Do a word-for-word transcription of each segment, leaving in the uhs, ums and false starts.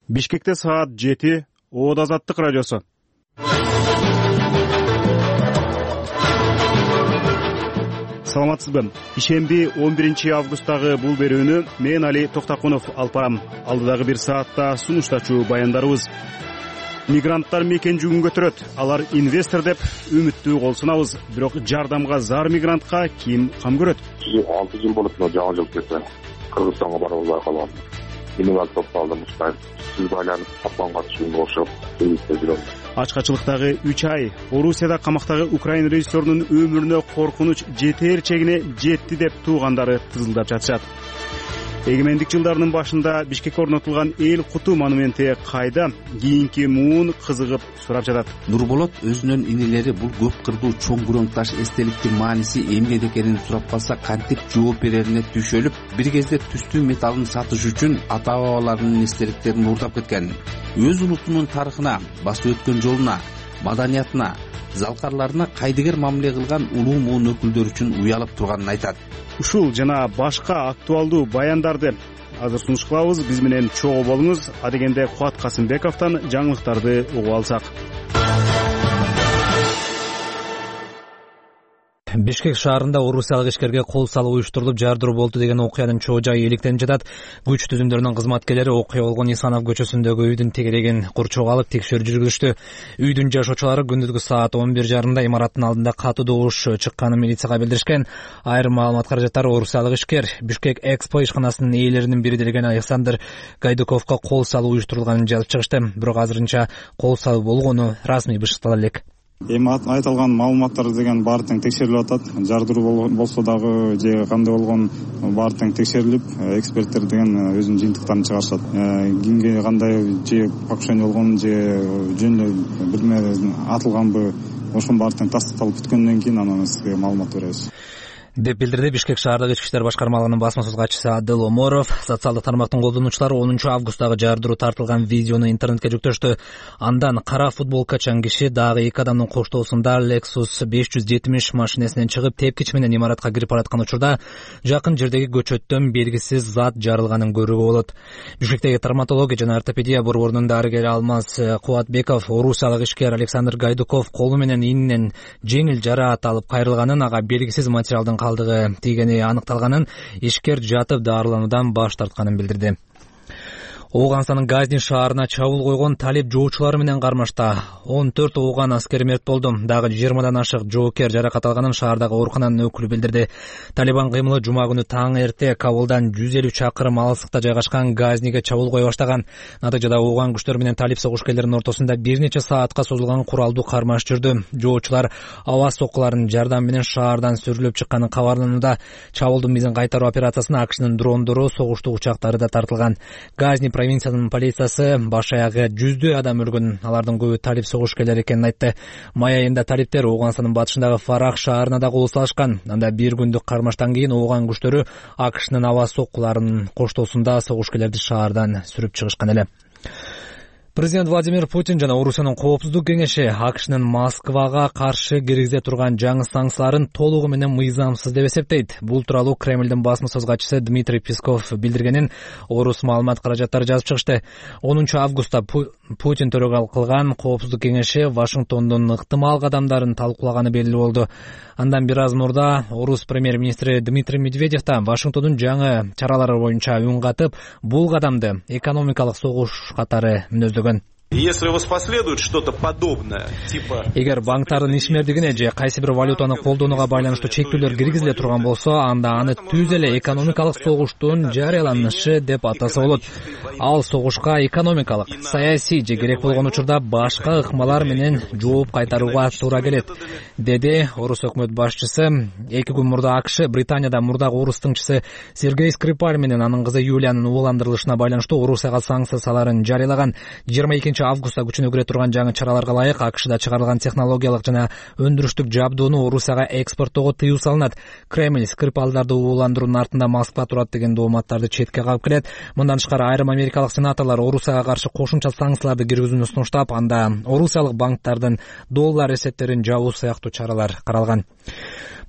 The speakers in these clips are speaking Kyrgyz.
Бишкекте саат жети, Оод Азаттык радиосу. Саламатсызбы? Ишемби он биринчи августтагы бул берүүнү мен Али Токтакунов алып барам. Алдыдагы бир саатта сунуштачу баяндарыбыз. Мигранттар мекен жүгүн көтөрөт. Алар инвестор деп үмүттүү кол сунабыз. Бирок жардамга зар мигрантка ким кам көрөт? алты жыл болуп жаңы жыл кетти. Кыргызстанга барып албай калгам. Минимал топталдым уштай. Сиз байланып капканга түшүндүм ошо. Ачкачылыктагы үч ай Орусияда камактагы Украин режиссерунун өмүрүнө коркунуч жетер чегине жетти деп туугандары тызылдап жатышат. Эгемендик жылдарынын башында Бишкекке орнотулган эл куту монументи кайда? Кийинки муун кызыгып сурап жатат. Нурболот өзүнүн инилери бул көп кырдуу чоң күрөң таш эстеликтин мааниси эмнеде экенин сурап калса кантип жооп берерине түшөлүп, бир кезде түстүү металлын сатыш үчүн ата бабаларынын эстеликтерин уурдап кеткен. Өз улутунун тарыхына, басып өткөн жолуна, маданиятына, залкарларына кайдыгер мамиле кылган улуу муун өкүлдөр үчүн уялып турганын айтат. Ушул жана башка актуалдуу баяндарды азыр сунуш кылабыз. Биз менен чогуу болуңуз. Адегенде Кубат Касымбековдон жаңылыктарды угуп алсак. Бишкек шаарында орусиялык ишкерге кол салуу уюштурулуп жардыруу болду деген окуянын чоо жайы иликтенип жатат. Күч түзүмдөрүнүн кызматкерлери окуя болгон Исанов көчөсүндөгү үйдүн тегерегин курчоого алып текшерүү жүргүзүштү. Үйдүн жашоочулары күндүзгү саат он бир жарымда имараттын алдында катуу добуш чыкканын милицияга билдиришкен. Айрым маалымат каражаттары орусиялык ишкер Бишкек Экспо ишканасынын ээлеринин бири деген Александр Гайдуковго кол салуу уюштурулганын жазып чыгышты. Бирок азырынча кол салуу болгону расмий бышыктала элек. Эми айтылган маалыматтар деген баары тең текшерилип атат. Жардыруу болсо дагы же кандай болгон баары тең текшерилип, эксперттер деген өзүнүн жыйынтыктарын чыгарышат. Кимге кандай же покушение болгон же жөн эле бирме атылганбы, ошонун баары тең тастыкталып бүткөндөн кийин анан сизге маалымат беребиз деп билдирди Бишкек шаардык ички иштер башкармалыгынын басма сөз катчысы Адыл Оморов. Социалдык тармактын колдонуучулары онунчу августтагы жардыруу тартылган видеону интернетке жүктөштү. Андан кара футболкачан киши дагы эки адамдын коштоосунда Lexus беш жүз жетимиш машинесинен чыгып тепкич менен имаратка кирип бараткан учурда жакын жердеги көчөттөн белгисиз зат жарылганын көрүүгө болот. Бишкектеги травматология жана ортопедия борборунун дарыгери Алмаз Кубатбеков орусиялык ишкер Александр Гайдуков колу менен ининен жеңил жараат алып кайрылганын, ага белгисиз материалдын калдыгы тийгени аныкталганын, ишкер жатып дарылануудан баш тартканын билдирди. Ооганстанын Газни шаарына чабуул койгон талиб жоочулары менен кармашта он төрт ооган аскер мерт болду. Дагы жыйырмадан ашык жоокер жаракат алганын шаардагы оорукананын өкүлү билдирди. Талибан кыймылы жума күнү таң эрте Кабулдан жүз элүү чакырым алыстыкта жайгашкан Газниге чабуул кое баштаган. Натыйжада ооган күчтөр менен талиб согушкерлеринин ортосунда бир нече саатка созулган куралдуу кармаш жүрдү. Жоочулар аба соккуларынын жардамы менен шаардан сүрүлүп чыкканын кабарланууда. Чабуулдун мизин кайтаруу операциясына АКШнын дрондору, согуштуу учактары да тартылган. Газни провинциянын полициясы баш аягы жүздөй адам өлгөн, алардын көбү талиб согушкерлери экенин айтты. Май айында талиптер Ооганстандын батышындагы Фарах шаарына да кол салышкан. Анда бир күндүк кармаштан кийин ооган күчтөрү АКШнын аба соккуларынын коштоосунда согушкерлерди шаардан сүрүп чыгышкан эле. Президент Владимир Путин жана Орусиянын коопсуздук кеңеши АКШнын Москвага каршы киргизе турган жаңы санкцияларын толугу менен мыйзамсыз деп эсептейт. Бул тууралуу Кремлдин басма сөз катчысы Дмитрий Песков билдиргенин орус маалымат каражаттары жазып чыгышты. онунчу августта Путин төрөгөлүк кылган коопсуздук кеңеши Вашингтондун ыктымал кадамдарын талкуулаганы белгилүү болду. Андан бир аз мурда орус премьер-министри Дмитрий Медведев да Вашингтондун жаңы чаралары боюнча үн катып, бул кадамды экономикалык согуш катары мүнөздөгөн. Если воспоследует что-то подобное, типа... Эгер банктардын ишмердигине же кайсы бир валютаны колдонууга байланыштуу чектөөлөр киргизиле турган болсо, анда аны түз эле экономикалык согуштун жарыяланышы деп атаса болот. Ал согушка экономикалык, саясий же керек болгон учурда башка ыкмалар менен жооп кайтарууга туура келет, деди орус өкмөт башчысы. Эки күн мурда АКШ Британияда мурдагы орус тыңчысы Сергей Скрипаль менен анын кызы Юлиянын ууландырылышына байланыштуу Орусияга санкцияларын жарыялаган. жыйырма экинчи августта күчүнө кире турган жаңы чараларга ылайык АКШда чыгарылган технологиялык жана өндүрүштүк жабдууну Орусияга экспорттоого тыюу салынат. Кремль Скрипалдарды ууландыруунун артында Москва турат деген дооматтарды четке кагып келет. Мындан тышкары айрым америкалык сенаторлор Орусияга каршы кошумча санкцияларды киргизүүнү сунуштап, анда орусиялык банктардын доллар эсептерин жабуу сыяктуу чаралар каралган.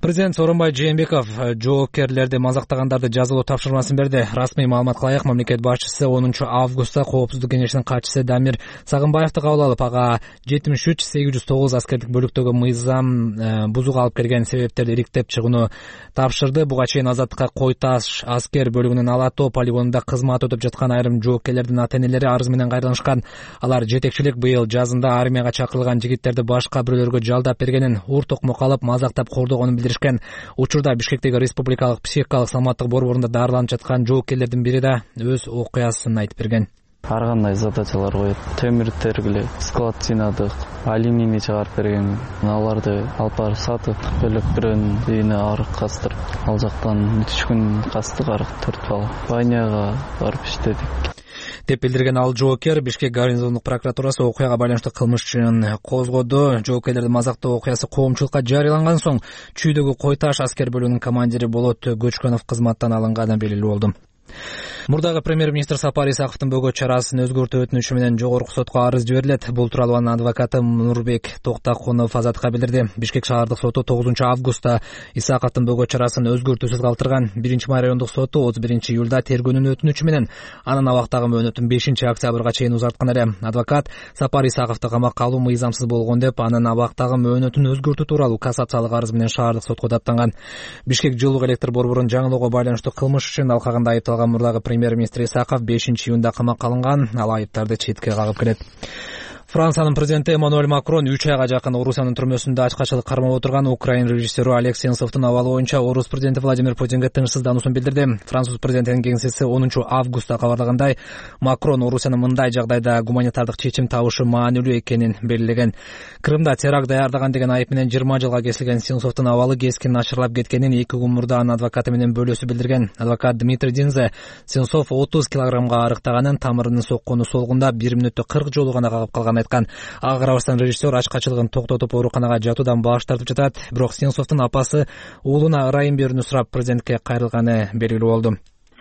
Президент Сооронбай Жээнбеков жоопкерлерди мазактагандарды жазалоо тапшырмасын берди. Расмий маалыматка ылайык, мамлекет башчысы онунчу августта Коопсуздук кеңешинин катчысы Дамир Сагынбаевди кабыл алып, ага жетимиш үч сегиз жүз тогуз аскердик бөлүктөгү мыйзам бузууга алып келген себептерди ириктеп чыгууну тапшырды. Буга чейин Азаттыкка Кой Таш аскер бөлүгүнүн Ала Тоо полигонунда кызмат өтүп жаткан айрым жоопкерлердин ата-энелери арыз менен кайрылышкан. Алар жетекчилик быйыл жазында армияга чакырылган жигиттерди башка бирөөлөргө жалдап бергенин, ур токмок алып мазактап кордогонун билдиришкен. Учурда Бишкектеги Республикалык психикалык саламаттык борборунда дарыланып жаткан жоопкерлердин бири да өз окуясын айтып берген. Ар кандай задачалар коет. Темир тергиле, склад жыйнадык, алюминий чыгарып берген. Аларды алып барып сатып, бөлөп бирөөнүн үйүнө арык кастырып, ал жактан үч күн кастык арык төрт бала. Баняга барып иштедик деп билдирген ал жоокер. Бишкек гарнизондук прокуратурасы окуяга байланыштуу кылмыш ишин козгоду. Жоокерлерди мазактоо окуясы коомчулукка жарыяланган соң Чүйдөгү Кой Таш аскер бөлүгүнүн командири Болот Көчкөнов кызматтан алынганы белгилүү болду. Мурдагы премьер-министр Сапар Исаковдун бөгөт чарасын өзгөртүү өтүнүчү менен жогорку сотко арыз жиберилет. Бул тууралуу анын адвокаты Нурбек Токтакунов Азатка билдирди. Бишкек шаардык соту тогузунчу августта Исаковдун бөгөт чарасын өзгөртүүсүз калтырган. Биринчи май райондук соту отуз биринчи июлда тергөөнүн өтүнүчү менен анын абактагы мөөнөтүн бешинчи октябрга чейин узарткан эле. Адвокат Сапар Исаковду камакка алуу мыйзамсыз болгон деп анын абактагы мөөнөтүн өзгөртүү тууралуу кассациялык арыз менен шаардык сотко даттанган. Бишкек жылуулук электр борборун жаңылоого байланыштуу кылмыш ишин алкагында айыпталган мурдагы премьер-министр Исаков бешинчи июнда камакка алынган. Ал айыптарды четке кагып келет. Франциянын президенти Эммануэль Макрон үч айга жакын Орусиянын түрмөсүндө ачкачылык кармап отырган украин режиссеру Олег Сенцовдун абалы боюнча Орус президенти Владимир Путинге тынчсыздануусун билдирди. Француз президентинин кеңсеси онунчу августта кабарлагандай, Макрон Орусиянын мындай жагдайда гуманитардык чечим табышы маанилүү экенин белгилеген. Крымда теракт даярдаган деген айып менен жыйырма жылга кесилген Сенцовдун абалы кескин начарлап кеткенин эки күн мурда анын адвокаты менен бөлөсү билдирген. Адвокат Дмитрий Динзе Сенцов отуз килограммга арыктаганын, тамырынын соккону солгунда бир мүнөттө кырк жолу гана кагып калганын айткан. Ага карабастан режиссер ачкачылыгын токтотуп ооруканага жатуудан баш тартып жатат. Бирок Сенцовдун апасы уулуна ырайым берүүнү сурап президентке кайрылганы белгилүү болду.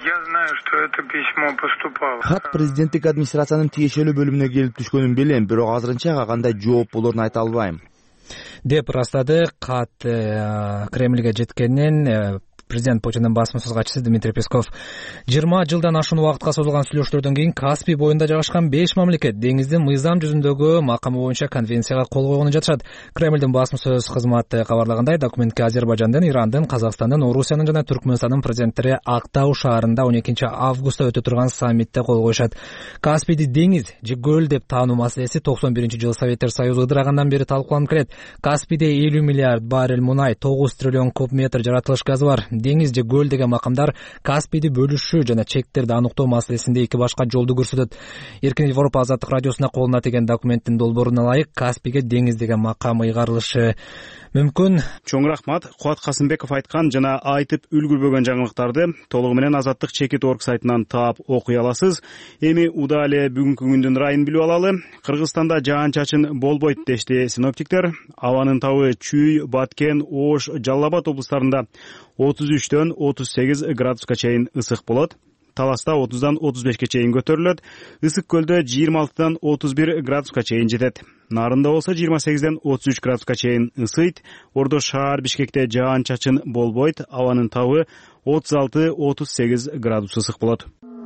Хат президенттик администрациянын тиешелүү бөлүмүнө келип түшкөнүн билем, бирок азырынча ага кандай жооп болоорун айта албайм деп ырастады. Кат Кремльге жеткенин президент Путиндин басма-сөз катчысы Дмитрий Песков. жыйырма жылдан ашуун убакытка созулган сүйлөшүүлөрдөн кийин Каспий боюнда жайгашкан беш мамлекет деңиздин мыйзам жүзүндөгү макамы боюнча конвенцияга кол койгону жатышат. Кремлдин басма-сөз кызматы кабарлагандай, документке Азербайжандын, Ирандын, Казакстандын, Орусиянын жана Түркмөнстандын президенттери Актау шаарында он экинчи августта өтө турган саммитте кол коюшат. Каспийди деңиз же көл деп таануу маселеси токсон биринчи жылы Советтер Союзу ыдырагандан бери талкууланып келет. Каспийде элүү миллиард баррель мунай, тогуз триллион куб метр жаратылыш газы бар. Деңиз же көл деген макамдар Каспийди бөлүшүү жана чектерди аныктоо маселесинде эки башка жолду көрсөтөт. Эркин Европа азаттык радиосуна колуна тийген документтин долбооруна ылайык Каспийге деңиз деген макам ыйгарылышы мүмкүн. Чоң рахмат. Кубат Касымбеков айткан жана айтып үлгүрбөгөн жаңылыктарды толугу менен азаттык чекит орг сайтынан таап окуй аласыз. Эми удале бүгүнкү күндүн райын билип алалы. Кыргызстанда жаан-чачын болбойт дешти синоптиктер. Абанын табы Чүй, Баткен, Ош, Жалал Абад облустарында отуз үчтөн отуз сегиз градуска чейин ысык болот. Таласта отуздан отуз бешке чейин көтөрүлөт. Ысык көлдө жыйырма алтыдан отуз бир градуска чейин жетет. Нарында болсо жыйырма сегизден отуз үч градуска чейин ысыйт. Ордо шаар Бишкекте жаан-чачын болбойт. Абанын табы отуз алты отуз сегиз градус ысык болот.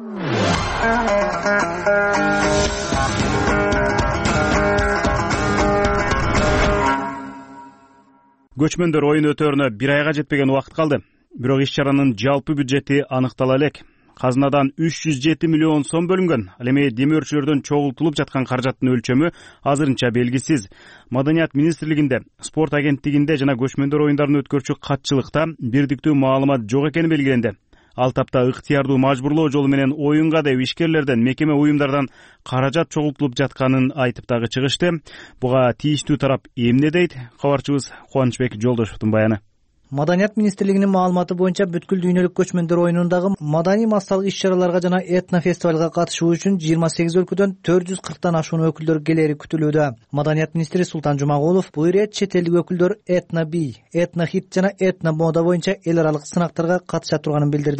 Көчмөндөр оюн өтөрүнө бир айга жетпеген убакыт калды. Бирок иш-чаранын жалпы бюджети аныктала элек. Казынадан үч жүз жети миллион сом бөлүнгөн. Ал эми демөөрчүлөрдөн чогултулуп жаткан каражаттын өлчөмү азырынча белгисиз. Маданият министрлигинде, спорт агенттигинде жана көчмөндөр оюндарын өткөрчү катчылыкта бирдиктүү маалымат жок экени белгиленди. Ал тапта ыктыярдуу мажбурлоо жолу менен оюнга деп ишкерлерден, мекеме уюмдардан каражат чогултулуп жатканын айтып дагы чыгышты. Буга тийиштүү тарап эмне дейт? Кабарчыбыз Кубанычбек Жолдошевдун баяны. Маданият министрлигинин маалыматы боюнча бүткүл дүйнөлүк көчмөндөр оюнундагы маданий массалык иш-чараларга жана этно фестивалга катышуу үчүн жыйырма сегиз өлкөдөн төрт жүз кырктан ашуун өкүлдөр келери күтүлүүдө. Маданият министри Султан Жумагулов бул ирет чет элдик өкүлдөр этно би, этно хит жана этно мода боюнча эл аралык сынактарга катыша турганын билдирди.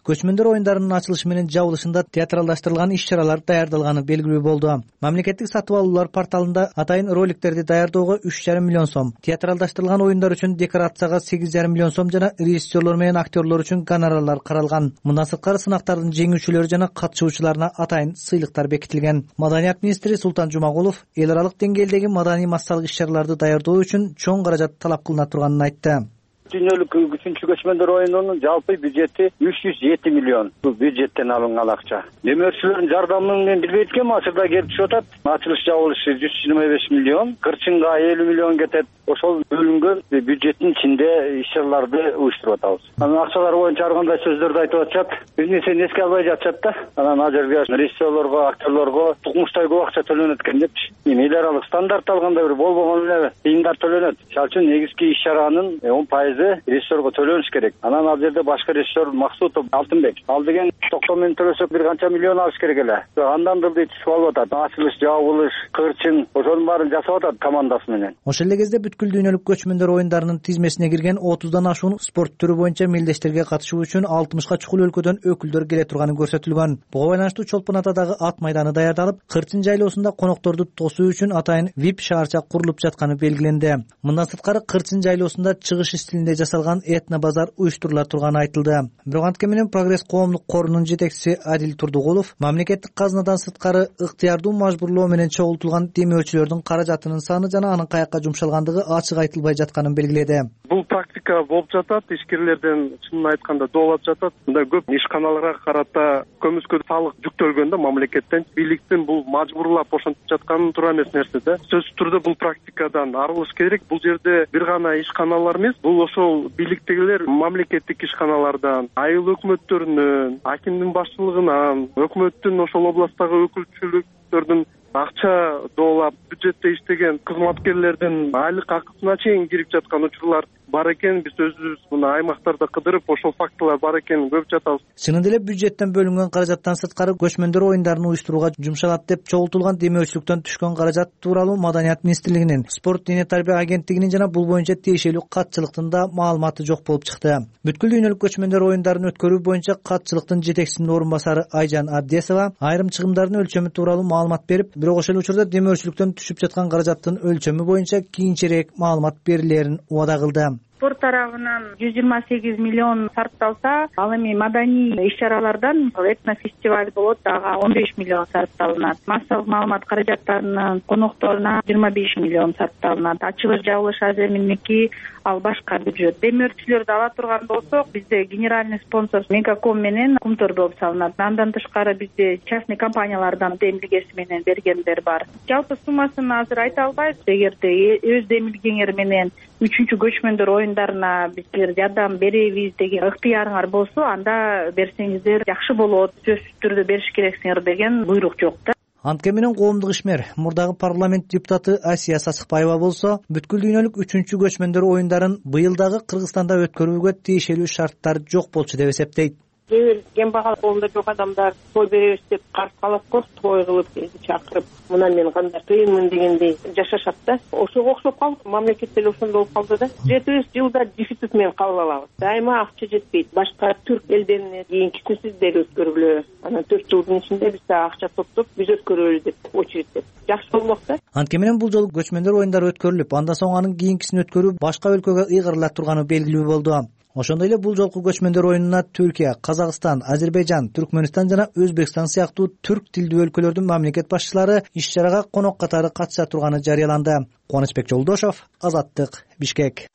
көчмөндөр оюндарынын ачылышы менен жабылышында театралдаштырылган иш-чаралар даярдалганы белгилүү болду. Мамлекеттик сатып алуулар порталында атайын роликтерди даярдоого үч жарым миллион сом, театралдаштырылган оюндар үчүн декорацияга сегиз жарым миллион сом жана режиссерлор менен актерлор үчүн гонорарлар каралган. Мындан сырткары сынактардын жеңүүчүлөрү жана катышуучуларына атайын сыйлыктар бекитилген. Маданият министри Султан Жумагулов эл аралык деңгээлдеги маданий массалык иш-чараларды даярдоо үчүн чоң каражат талап кылына турганын айтты. Дүйнөлүк үчүнчү көчмөндөр оюнунун жалпы бюджети үч жүз жети миллион. Бул бюджеттен алынган акча. Демөөрчүлөрдүн жардамы менен билбейт экенми, азырда келип түшүп атат. Ачылыш жабылышы жүз жыйырма беш миллион, кырчынга элүү миллион кетет. Ошол бөлүнгөн бюджеттин ичинде иш-чараларды уюштуруп атабыз. Анан акчалар боюнча ар кандай сөздөрдү айтып атышат. Биз нерсени эске албай жатышат да. Анан азыркы режиссерлорго, актерлорго тукмуштай көп акча төлөнөт экен депчи. Эл аралык стандарт алганда бир болбогон эле тыйындар төлөнөт. Шал үчүн негизги иш-чаранын он пайызы режиссерго төлөнүш керек. Анан ал жерде башка режиссер Максутов, Алтынбек. Ал деген токтом менен төлөсөк бир канча миллион алыш керек эле. Андан дылды түшүп алып атат. Ачылыш, жабылыш, кырчын, ошонун баарын жасап атат командасы менен. Ошол эле кезде бүткүл дүйнөлүк көчмөндөр оюндарынын тизмесине кирген отуздан ашуун спорт түрү боюнча мелдештерге катышуу үчүн алтымышка чукул өлкөдөн өкүлдөр келе турганы көрсөтүлгөн. Буга байланыштуу Чолпон Атадагы ат майданы даярдалып, Кырчын жайлоосунда конокторду тосуу үчүн атайын вип шаарча курулуп жатканы белгиленди. Мындан сырткары Кырчын жайлоосунда чыгыш стилинде жасалган этно базар уюштурула турганы айтылды. Бирок анткени менен Прогресс коомдук корунун жетекчиси Адил Турдугулов мамлекеттик казынадан сырткары ыктыярдуу мажбурлоо менен чогултулган демөөрчүлөрдүн каражатынын саны жана анын каякка жумшалгандыгы ачык айтылбай жатканын белгиледи. Бул практика болуп жатат, ишкерлерден чынын айтканда доолап жатат. Мындай көп ишканаларга карата көмүскө салык жүктөлгөн да мамлекеттен. Бийликтин бул мажбурлап ошентип жатканы туура эмес нерсе да. Сөзсүз түрдө бул практикадан арылыш керек. Бул жерде бир гана ишканалар эмес, бул ошол бийликтегилер мамлекеттик ишканалардан, айыл өкмөттөрүнөн, акимдин башчылыгынан, өкмөттүн ошол областтагы өкүлчүлүктөрдүн акча доолап бюджетте иштеген кызматкерлердин айлык акысына чейин кирип жаткан учурлар бар экен. Биз өзүбүз мына аймактарда кыдырып ошол фактылар бар экенин көрүп жатабыз. Чынында эле бюджеттен бөлүнгөн каражаттан сырткары көчмөндөр оюндарын уюштурууга жумшалат деп чогултулган демөөрчүлүктөн түшкөн каражат тууралуу Маданият министрлигинин, Спорт дене тарбия агенттигинин жана бул боюнча тиешелүү катчылыктын да маалыматы жок болуп чыкты. Бүткүл дүйнөлүк көчмөндөр оюндарын өткөрүү боюнча катчылыктын жетекчисинин орун басары Айжан Абдесова айрым чыгымдардын өлчөмү тууралуу маалымат берип, бирок ошол учурда демөөрчүлүктөн түшүп жаткан каражаттын өлчөмү боюнча кийинчерээк маалымат берилерин убада кылды. Спорт тарабынан жүз жыйырма сегиз миллион сарпталса, ал эми маданий иш-чаралардан этно фестиваль болот, ага он беш миллион сарпталынат. Массалык маалымат каражаттарынын конокторуна жыйырма беш миллион сарпталынат. Ачылыш жабылыш аземинники ал башка бюджет. Демөөрчүлөрдү ала турган болсок, бизде генеральный спонсор Мегаком менен Кумтор болуп салынат. Андан тышкары бизде частный компаниялардан демилгеси менен бергендер бар. Жалпы суммасын азыр айта албайбыз. Эгерде өз демилгеңер менен үчүнчү көчмөндөр оюндарына биздер жардам беребиз деген ыктыярыңар болсо, анда берсеңиздер жакшы болот. Сөзсүз түрдө бериш керексиңер деген буйрук жок да. Анткени менен коомдук ишмер, мурдагы парламент депутаты Асия Сасыкбаева болсо, бүткүл дүйнөлүк үчүнчү көчмөндөр оюндарын быйыл дагы Кыргызстанда өткөрүүгө тиешелүү шарттар жок болчу деп эсептейт. Кээ бир кембагал коомдо жок адамдар той беребиз деп каршы калат го, той кылып элди чакырып, мына мен кандай кыйынмын дегендей жашашат да. Ошого окшоп калдык, мамлекет деле ошондой болуп калды да. Жети жылда дефицит менен калып алабыз. Дайыма акча жетпейт. Башка түрк элдерине кийинкисин деле өткөргүлө. Анан төрт жылдын ичинде биз акча топтоп, биз өткөрөлү деп очередь жакшы болмок да. Анткени менен бул жолу көчмөндөр оюндары өткөрүлүп, андан соң анын кийинкисин өткөрүү башка өлкөгө ыйгарыла турганы белгилүү болду. Ошондой эле бул жолку көчмөндөр оюнуна Түркия, Казакстан, Азербайжан, Түркмөнстан жана Өзбекстан сыяктуу түрк тилдүү өлкөлөрдүн мамлекет башчылары иш-чарага конок катары катыша турганы жарыяланды. Кубанычбек Жолдошов, Азаттык, Бишкек.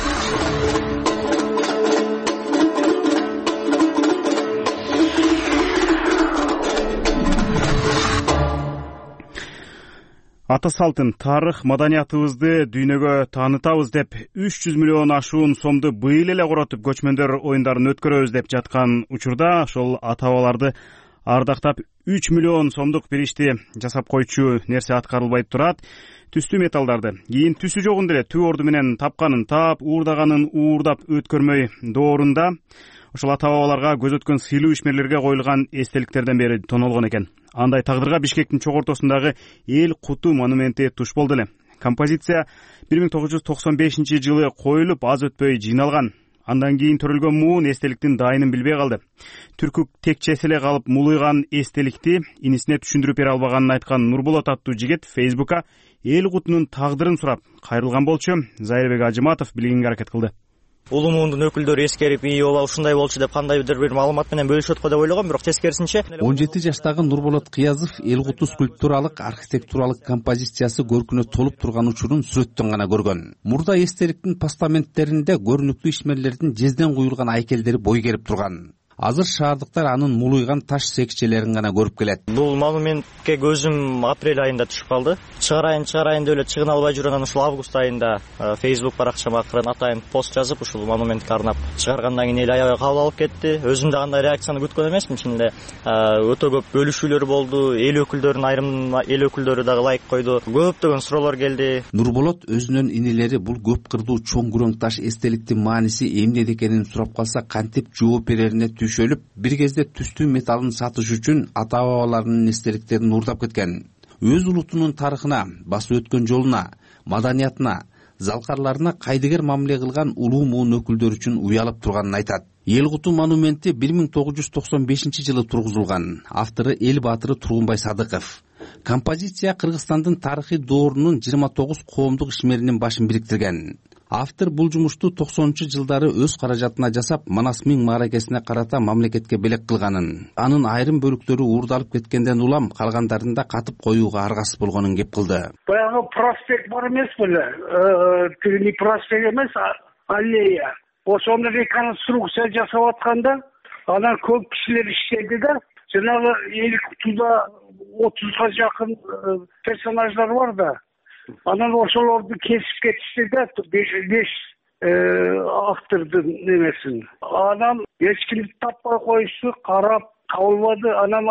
Ата салтын, тарых, маданиятыбызды дүйнөгө таанытабыз деп үч жүз миллион ашуун сомду быйыл эле коротуп көчмөндөр оюндарын өткөрөбүз деп жаткан учурда ошол ата-бабаларды ардактап үч миллион сомдук бир ишти жасап койчу нерсе аткарылбай турат. Түстүү металлдарды кийин түсү жогун деле түп орду менен тапканын тап, уурдаганын уурдап өткөрмөй доорунда ошол ата-бабаларга көз өткөн сыйлуу ишмерлерге коюлган эстеликтерден бери тонолгон экен. Андай тагдырга Бишкектин чок ортосундагы эл куту монументи туш болду эле. Композиция бир миң тогуз жүз токсон бешинчи жылы коюлуп, аз өтпөй жыйналган. Андан кийин төрөлгөн муун эстеликтин дайынын билбей калды. Түркүк текчеси эле калып мулуйган эстеликти инисине түшүндүрүп бере албаганын айткан Нурболот аттуу жигит Фейсбукка эл кутунун тагдырын сурап кайрылган болчу. Зайырбек Ажыматов билгенге аракет кылды. Улуу муундун өкүлдөрү эскерип, ии ооба ушундай болчу деп кандайдыр бир маалымат менен бөлүшөт го деп ойлогом, бирок тескерисинче он жети жаштагы Нурболот Кыязов эл куту скульптуралык архитектуралык композициясы көркүнө толуп турган учурун сүрөттөн гана көргөн. Мурда эстеликтин постаменттеринде көрүнүктүү ишмерлердин жезден куюлган айкелдери бой керип турган. Азыр шаардыктар анын мулуйган таш секчелерин гана көрүп келет. Бул монументке көзүм апрель айында түшүп калды. Чыгарайын чыгарайын деп эле чыгына албай жүргөн ушул август айында Facebook баракчама акырын атайын пост жазып, ушул монументке арнап чыгаргандан кийин эл аябай кабыл алып кетти. Өзүм да кандай реакцияны күткөн эмесмин. Чын эле өтө көп бөлүшүүлөр болду. Эл өкүлдөрүнүн айрым эл өкүлдөрү дагы лайк койду. Көптөгөн суроолор келди. Нурболот өзүнүн инилери бул көп кырдуу чоң күрөң таш эстеликтин мааниси эмнеде экенин сурап калса кантип жооп берерине түшөлүп, бир кезде түстүү металлын сатыш үчүн ата бабаларынын эстеликтерин уурдап кеткен. Өз улутунун тарыхына, басып өткөн жолуна, маданиятына, залкарларына кайдыгер мамиле кылган улуу муун өкүлдөрү үчүн уялып турганын айтат. Эл куту монументи бир миң тогуз жүз токсон бешинчи жылы тургузулган. Автору эл баатыры Тургунбай Садыков. Композиция Кыргызстандын тарыхый доорунун жыйырма тогуз коомдук ишмеринин башын бириктирген. Автор бул жумушту токсонунчу жылдары өз каражатына жасап, Манас миң мааракесине карата мамлекетке белек кылганын, анын айрым бөлүктөрү уурдалып кеткенден улам калгандарында катып коюуга аргасыз болгонун кеп кылды. Баягы проспект бар эмес беле? Тиги не проспект эмес, аллея. Ошону реконструкция жасап атканда, анан көп кишилер иштеди да, жанагы эл кутуда отузга жакын персонаждар бар да. Анан ошолорду кесип кетишти да, беш автордун немесин. Анан эч кимди таппай коюшту, карап табылбады. Анан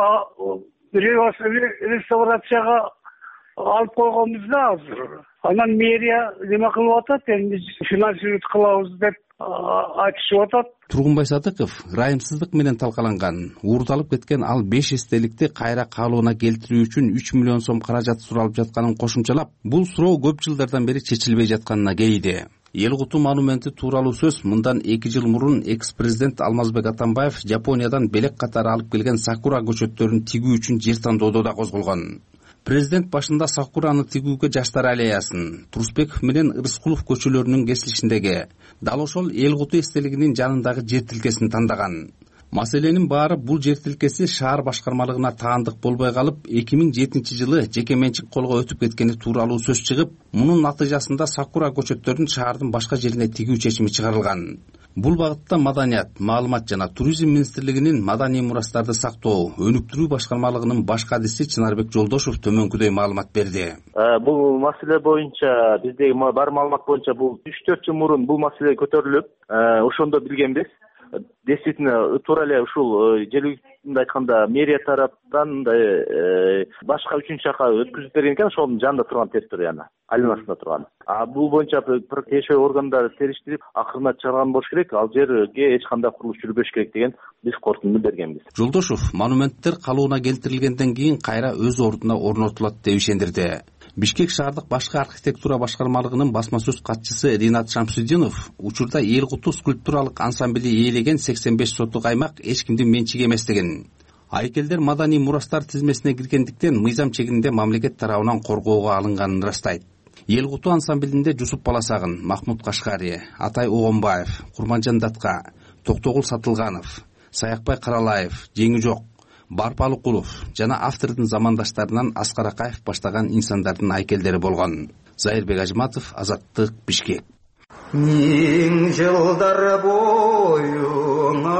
реставрацияга алып койгонбуз да азыр. Анан мэрия неме кылып атат, эми финансировать кылабыз деп айтышып атат. Тургунбай Садыков ырайымсыздык менен талкаланган, уурдалып кеткен ал беш эстеликти кайра калыбына келтирүү үчүн үч миллион сом каражат суралып жатканын кошумчалап, бул суроо көп жылдардан бери чечилбей жатканына кейиди. Эл куту монументи тууралуу сөз мындан эки жыл мурун экс-президент Алмазбек Атамбаев Жапониядан белек катары алып келген сакура көчөттөрүн тигүү үчүн жер тандоодо да козголгон. Президент башында сакураны тигүүгө Жаштар аллеясын, Турсбеков менен Рыскулов көчөлөрүнүн кесилишиндеги, дал ошол эл куту эстелигинин жанындагы жер тилкесин тандаган. Маселенин баары бул жер тилкеси шаар башкармалыгына таандык болбой калып, эки миң жетинчи жылы жеке менчик колго өтүп кеткени тууралуу сөз чыгып, мунун натыйжасында сакура көчөттөрүн шаардын башка жерине тигүү чечими чыгарылган. Бул багытта Маданият, маалымат жана туризм министрлигинин маданий мурастарды сактоо, өнүктүрүү башкармалыгынын баш кадиси Чынарбек Жолдошов төмөнкүдөй маалымат берди. Бул маселе боюнча биздеги бар маалымат боюнча бул үч төрт жыл мурун бул маселе көтөрүлүп, ошондо билгенбиз. Действительно, туура эле ушул жергиликтүү айтканда мэрия тараптан мындай башка үчүнчү жака өткүзүп берген экен, ошонун жанында турган территорияны, айланасында турган. А бул боюнча тиешелүү органдар териштирип, акырына чыгарган болуш керек, ал жерге эч кандай курулуш жүрбөш керек деген биз корутунду бергенбиз. Жолдошов монументтер калыбына келтирилгенден кийин кайра өз ордуна орнотулат деп ишендирди. Бишкек шаардык башкы архитектура башкармалыгынын басма сөз катчысы Ринат Шамсудинов учурда эл куту скульптуралык ансамбли ээлеген сексен беш сотук аймак эч кимдин менчиги эместигин, айкелдер маданий мурастар тизмесине киргендиктен мыйзам чегинде мамлекет тарабынан коргоого алынганын ырастайт. Эл куту ансамблинде Жусуп Баласагын, Махмуд Кашкари, Атай Огонбаев, Курманжан Датка, Токтогул Сатылганов, Саякбай Каралаев, Жеңи Жок, Барпалы Кулов жана автордун замандаштарынан Аскар Акаев баштаган инсандардын айкелдери болгон. Зайырбек Ажыматов, Азаттык, Бишкек. Миң жылдар боюна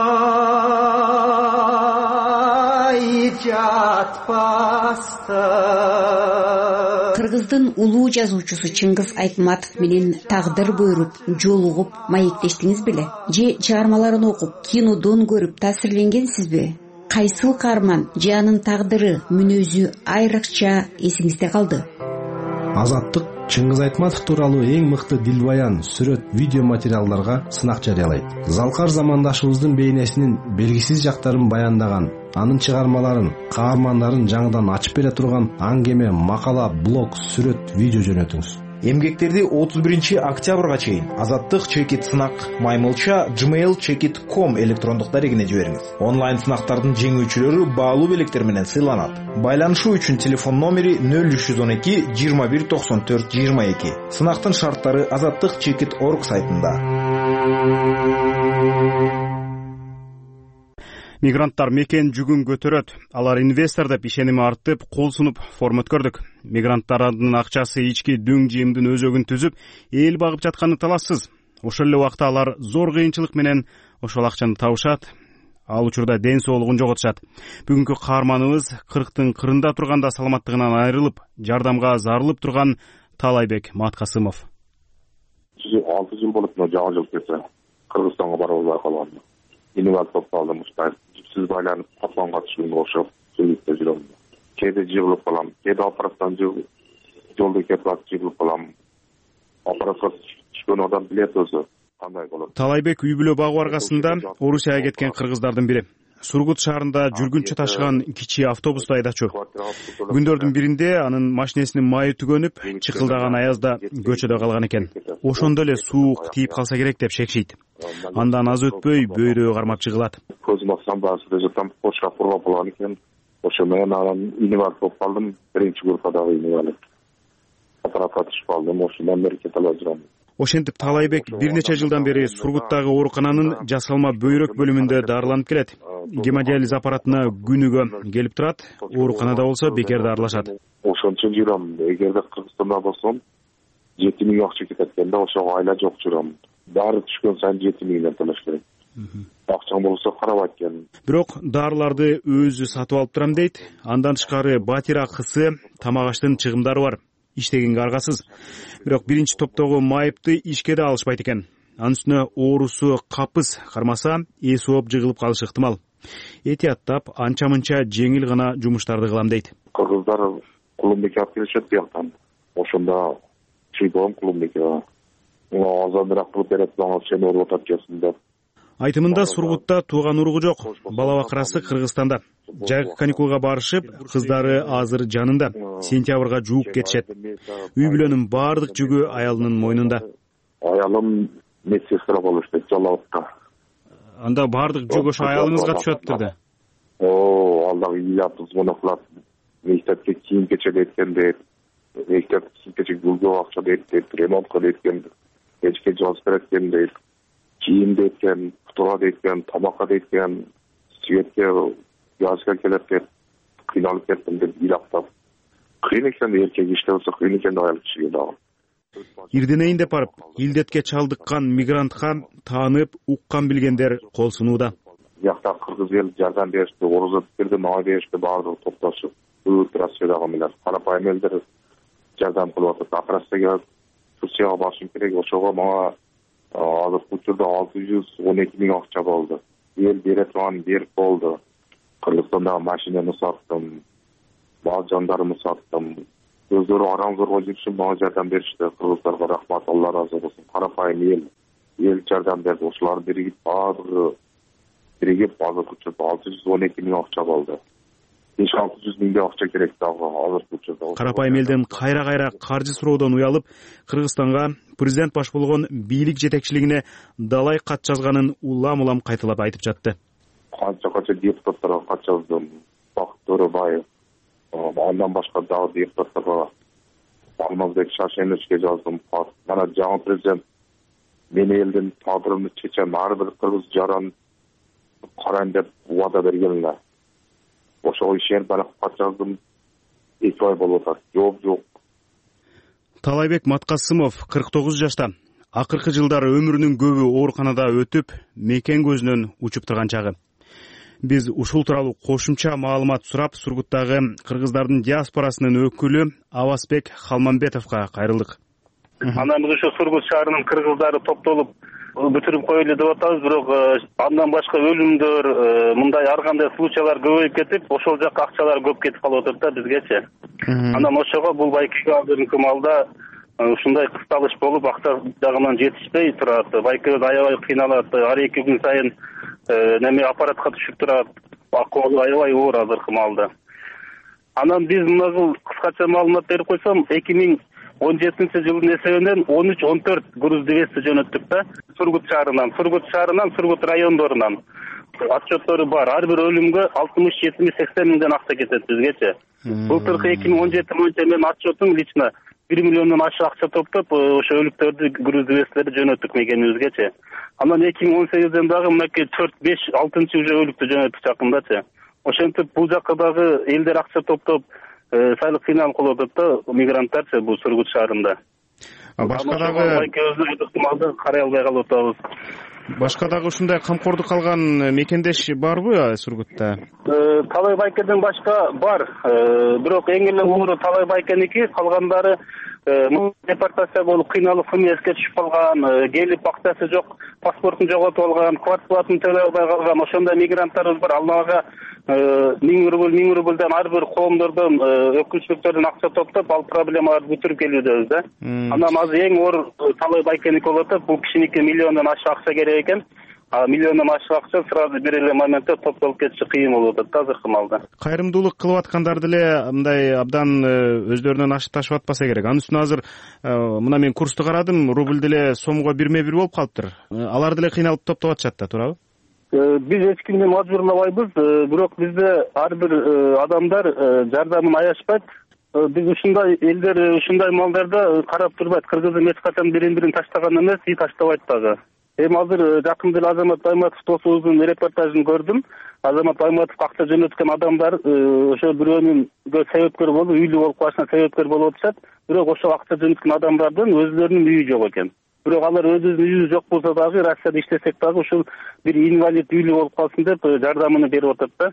жатпаста. Кыргыздын улуу жазуучусу Чыңгыз Айтматов менен тагдыр буйруп, жолугуп, маектештиңиз беле? Же чыгармаларын окуп, кинодон көрүп таасирленгенсизби? Кайсыл каарман же анын тагдыры, мүнөзү айрыкча эсиңизде калды? Азаттык Чыңгыз Айтматов тууралуу эң мыкты дилбаян, сүрөт, видео материалдарга сынак жарыялайт. Залкар замандашыбыздын бейнесинин белгисиз жактарын баяндаган, анын чыгармаларын, каармандарын жаңыдан ачып бере турган аңгеме, макала, блог, сүрөт, видео жөнөтүңүз. Эмгектерди отуз биринчи октябрга чейин азаттык чекит сынак маймылча gmail chekit dot com электрондук дарегине жибериңиз. Онлайн сынактардын жеңүүчүлөрү баалуу белектер менен сыйланат. Байланышуу үчүн телефон номери нөл үч жүз он эки жыйырма бир токсон төрт жыйырма эки. Сынактын шарттары азаттык чекит точка орг сайтында. Мигранттар мекен жүгүн көтөрөт. Алар инвестор деп ишеними артып, кол сунуп форум өткөрдүк. Мигранттардын акчасы ички дөң жыйымдын өзөгүн түзүп, эл багып жатканы талашсыз. Ошол эле убакта алар зор кыйынчылык менен ошол акчаны табышат. Ал учурда ден соолугун жоготушат. Бүгүнкү каарманыбыз кырктын кырында турганда саламаттыгынан айрылып, жардамга зарылып турган Талайбек Маткасымов. алты жыл болуп жала жолуп кетсе, Кыргызстанга барып албай калган. Инвалид топталдым, уштай жипсиз байланып, капканга түшкөнгө окшоп, сүйлөп жүрөм. Кээде жыгылып калам, кээде аппараттан жыгылып, жолдо кетип атып жыгылып калам. Аппаратка түшкөн адам билет өзү кандай болот. Талайбек үй бүлө багуу аркасында Орусияга кеткен кыргыздардын бири. Сургут шаарында жүргүнчү ташыган кичи автобусту айдачу. Күндөрдүн биринде анын машинесинин майы түгөнүп, чыкылдаган аязда көчөдө калган экен. Ошондо эле суук тийип калса керек деп шекшейт. Андан аз өтпөй бөйрөгү кармап жыгылат. Көзүм ачсам баасында жатам, кошка кургап калган экен. Ошо менен анан инвалид болуп калдым, биринчи группадагы инвалид. Аппаратка түшүп калдым, ошондон бери кете албай жүрөм. Ошентип Талайбек бир нече жылдан бери Сургуттагы оорукананын жасалма бөйрөк бөлүмүндө дарыланып келет. Гемодиализ аппаратына күнүгө келип турат, ооруканада болсо бекер дарылашат. Ошон үчүн жүрөм. Эгерде Кыргызстанда болсом, жети миң акча кетет экен да, ошого айла жок жүрөм. Дары түшкөн сайын жети миңден төлөш керек. Акчаң болсо карабайт экен. Бирок дарыларды өзү сатып алып турам дейт. Андан тышкары батир акысы, тамак аштын чыгымдары бар. Иштегенге аргасыз. Бирок биринчи топтогу майыпты ишке да алышпайт экен. Анын үстүнө оорусу капыс кармаса, эси ооп жыгылып калышы ыктымал. Этияттап, анча-мынча жеңил гана жумуштарды кылам дейт. Кыргыздар кулумбеке алып келишет бияктан. Ошондо чыйбом кулумбеке. Азандыраак кылып берет, мага сен ооруп атат жесин деп. Айтымында Сургутта тууган уругу жок. Бала бакырасы Кыргызстанда. Жайкы каникулга барышып, кыздары азыр жанында. Сентябрга жууп кетишет. Үй бүлөнүн баардык жүгү аялынын мойнунда. Аялым медсестра болуш деп Жалаловка. Анда баардык жүк ошо аялыңызга түшөттүр да. О, ал дагы ыйлап звонок кылат. Мектепке кийим кече дейт дейт. Мектеп кийим кече гүлгө акча дейт дейт, ремонтко дейт, кечке жаз берет дейт. Кийим дейткен, футура дейткен, тамакка дейткен, светке, газга келет деп, кыйналып кеттим деп ыйлактап. Кыйын экен эркек иште болсо, кыйын экен аял кишиге дагы. Ирденейин деп барып, илдетке чалдыккан мигрантка таанып, уккан билгендер кол сунууда. Биякта кыргыз эл жардам беришти, орус элдерди мага беришти, баардыгы топтошуп, операциядагы менен карапайым элдер жардам кылып атат. Операцияга Турцияга барышым керек, ошого мага азыркы учурда алты жүз он эки миң акча болду. Эл бере турган берип болду. Кыргызстандагы машинаны саттым, бал жандарымды саттым. Өздөрү арамзорго жүрүшүп мага жардам беришти. Кыргыздарга рахмат, Алла ыраазы болсун. Карапайым эл, эл жардам берди. Ошолар биригип баардыгы биригип азыркы учурда алты жүз он эки миң акча болду. беш алты жүз миңдей акча керек дагы азыркы учурда. Карапайым элден кайра-кайра каржы суроодон уялып, Кыргызстанга президент баш болгон бийлик жетекчилигине далай кат жазганын улам-улам кайталап айтып жатты. Канча-канча депутаттарга кат жаздым. Бакыт Төрөбаев, андан башка дагы депутаттарга, Алмазбек Шашеновичке жаздым. Мана жаңы президент мен элдин тагдырын чечем, ар бир кыргыз жаран карайм деп убада берген эле. Ошого ишенип ана кат жаздым. эки ай болуп атат. Жооп жок. Талайбек Маткасымов кырк тогуз жашта. Акыркы жылдары өмүрүнүн көбү ооруканада өтүп, мекен көзүнөн учуп турган чагы. Биз ушул тууралуу кошумча маалымат сурап, Сургуттагы кыргыздардын диаспорасынын өкүлү Авасбек Халманбетовго кайрылдык. Анан биз ошо Сургут шаарынын кыргыздары топтолуп бүтүрүп коелу деп атабыз, бирок андан башка өлүмдөр, мындай ар кандай случайлар көбөйүп кетип, ошол жакка акчалар көп кетип калып атат да бизгечи. Анан ошого бул байкеге азыркы маалда ушундай кысталыш болуп, акча жагынан жетишпей турат. Байке аябай кыйналат, ар эки күн сайын неме аппаратка түшүп турат. Акыбалы аябай оор азыркы маалда. Анан биз мына жыл кыскача маалымат берип койсом, эки миң он жетинчи жылдын эсебинен он үч он төрт груз вести жөнөттүк да. Сургут шаарынан, Сургут шаарынан, Сургут райондорунан отчеттору бар. Ар бир өлүмгө алтымыш жетимиш сексен миңден акча кетет бизгечи. Былтыркы эки миң он жети боюнча мен отчетум лично бир миллиондон ашык акча топтоп ошо өлүктөрдү груз вестилерди жөнөттүк мекенибизгечи. Анан эки миң он сегизден дагы мынакей төрт беш алтынчы уже өлүктү жөнөттүк жакындачы. Ошентип бул жакка дагы элдер акча топтоп сайлык финал кылып атат да мигранттарчы бул Сургут шаарында. Башка дагы карай албай калып атабыз. Башка дагы ушундай камкордук алган мекендеш барбы Сургутта? Талай байкеден башка бар. Бирок эң эле ууру Талай байкеники, калгандары депортация болуп кыйналып Хмельницкке түшүп калган, келип акчасы жок, паспортун жоготуп алган, квартплатын төлөй албай калган ошондой мигранттарыбыз бар. Аллага миң рубль, миң рубльден ар бир коомдордон өкүлчүлүктөрдөн акча топтоп, ал проблемаларды бүтүрүп келүүдөбүз да. Анан азыр эң оор Талай байкеники болуп атат. Бул кичинекей миллиондон ашык акча керек экен. А миллиондон ашык акча сразу бир эле моментте топтолуп кетиши кыйын болуп атат азыркы малда. Кайрымдуулук кылып аткандар деле мындай абдан өздөрүнөн ашык ташып атпаса керек. Анын үстүнө азыр мына мен курсту карадым, рубль деле сомго бирме бир болуп калыптыр. Алар деле кыйналып топтоп атышат да, туурабы? Биз эч кимди мажбурлабайбыз, бирок бизде ар бир адамдар жардамын аяшпайт. Биз ушундай элдер ушундай малдарда карап турбайт. Кыргызым эч качан бирин-бирин таштаган эмес, и таштабайт дагы. Эми азыр жакында эле Азамат Байматов досубуздун репортажын көрдүм. Азамат Байматовго акча жөнөткөн адамдар ошо бирөөнүнгө себепкер болуп, үйлүү болуп калышына себепкер болуп атышат. Бирок ошо акча жөнөткөн адамдардын өзлөрүнүн үйү жок экен. Бирок алар өзүнүн үйү жок болсо дагы, Россияда иштесек дагы ушул бир инвалид үйлүү болуп калсын деп жардамын берип атат да.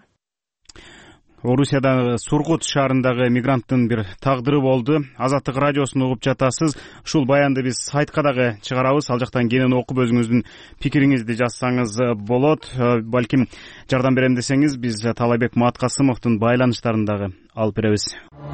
Орусияда Сургут шаарындагы мигранттын бир тагдыры болду. Азаттык радиосун угуп жатасыз. Ушул баянды биз сайтка дагы чыгарабыз. Ал жактан кенен окуп өзүңүздүн пикириңизди жазсаңыз болот. Балким жардам берем десеңиз, биз Талайбек Мааткасымовдун байланыштарын дагы алып беребиз.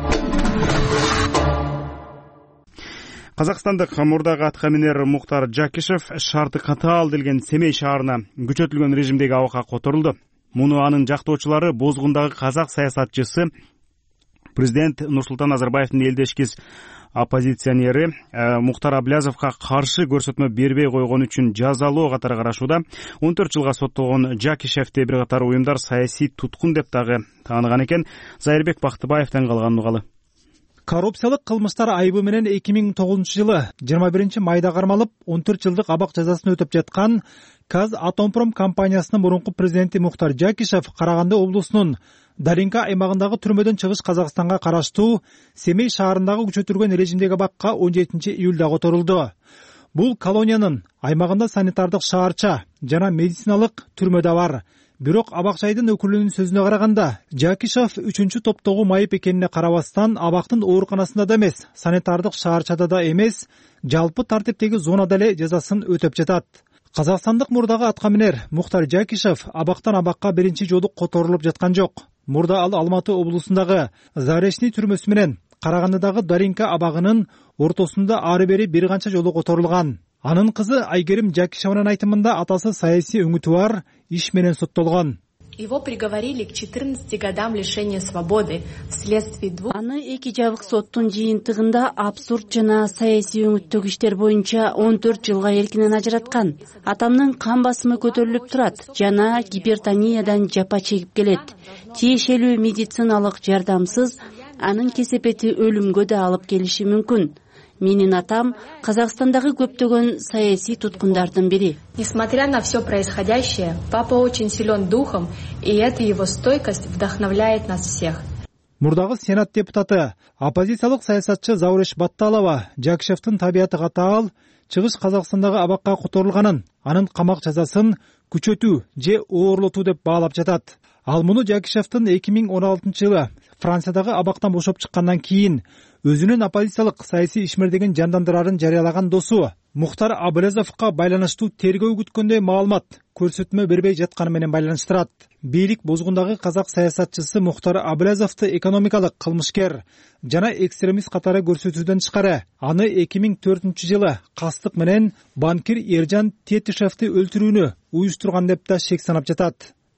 Казакстандык мурдагы аткаминер Мухтар Жакишев шарты катаал делген Семей шаарына күчөтүлгөн режимдеги абакка которулду. Муну анын жактоочулары бозгундагы казак саясатчысы президент Нурсултан Назарбаевдин элдешкис оппозиционери Мухтар Аблязовго каршы көрсөтмө бербей койгон үчүн жазалоо катары карашууда. он төрт жылга соттолгон Жакишевди бир катар уюмдар саясий туткун деп дагы тааныган экен. Зайырбек Бактыбаевден калган угалы. Коррупциялык кылмыштар айыбы менен эки миң тогузунчу жылы жыйырма биринчи майда кармалып, он төрт жылдык абак жазасын өтөп жаткан Казатомпром компаниясынын мурунку президенти Мухтар Жакишев Караганды облусунун Даринка аймагындагы түрмөдөн чыгыш Казакстанга караштуу Семей шаарындагы күчөтүлгөн режимдеги абакка он жетинчи июлда которулду. Бул колониянын аймагында санитардык шаарча жана медициналык түрмө да бар. Бирок абакчайдын өкүлүнүн сөзүнө караганда, Жакишев үчүнчү топтогу майып экенине карабастан абактын ооруканасында да эмес, санитардык шаарчада да эмес, жалпы тартиптеги зонада эле жазасын өтөп жатат. Казакстандык мурдагы аткаминер Мухтар Жакишев абактан абакка биринчи жолу которулуп жаткан жок. Мурда ал Алматы облусундагы Заречный түрмөсү менен Карагандыдагы Даринка абагынын ортосунда ары бери бир канча жолу которулган. Анын кызы Айгерим Жакишеванын айтымында атасы саясий өңүтү бар иш менен соттолгон. Его приговорили к четырнадцати годам лишения свободы вследствие двух. Аны эки жабык соттун жыйынтыгында абсурд жана саясий өңүттөгү иштер боюнча он төрт жылга эркинен ажыраткан. Атамдын кан басымы көтөрүлүп турат жана гипертониядан жапа чегип келет. Тиешелүү медициналык жардамсыз анын кесепети өлүмгө да алып келиши мүмкүн. Менин атам Казакстандагы көптөгөн саясий туткундардын бири. Несмотря на все происходящее, папа очень силен духом, и эта его стойкость вдохновляет нас всех. Мурдагы сенат депутаты, оппозициялык саясатчы Зауреш Батталова Жакишевдин табияты катаал чыгыш Казакстандагы абакка которулганын, анын камак жазасын күчөтүү же оорлотуу деп баалап жатат. Ал муну Жакишевдин эки миң он алтынчы жылы Франциядагы абактан бошоп чыккандан кийин өзүнүн оппозициялык саясий ишмердигин жандандырарын жарыялаган досу Мухтар Аблязовго байланыштуу тергөө күткөндөй маалымат көрсөтмө бербей жатканы менен байланыштырат. Бийлик бозгундагы казак саясатчысы Мухтар Аблязовду экономикалык кылмышкер жана экстремист катары көрсөтүүдөн тышкары аны эки миң төртүнчү жылы кастык менен банкир Эржан Тетишевди өлтүрүүнү уюштурган деп да шек санап жатат.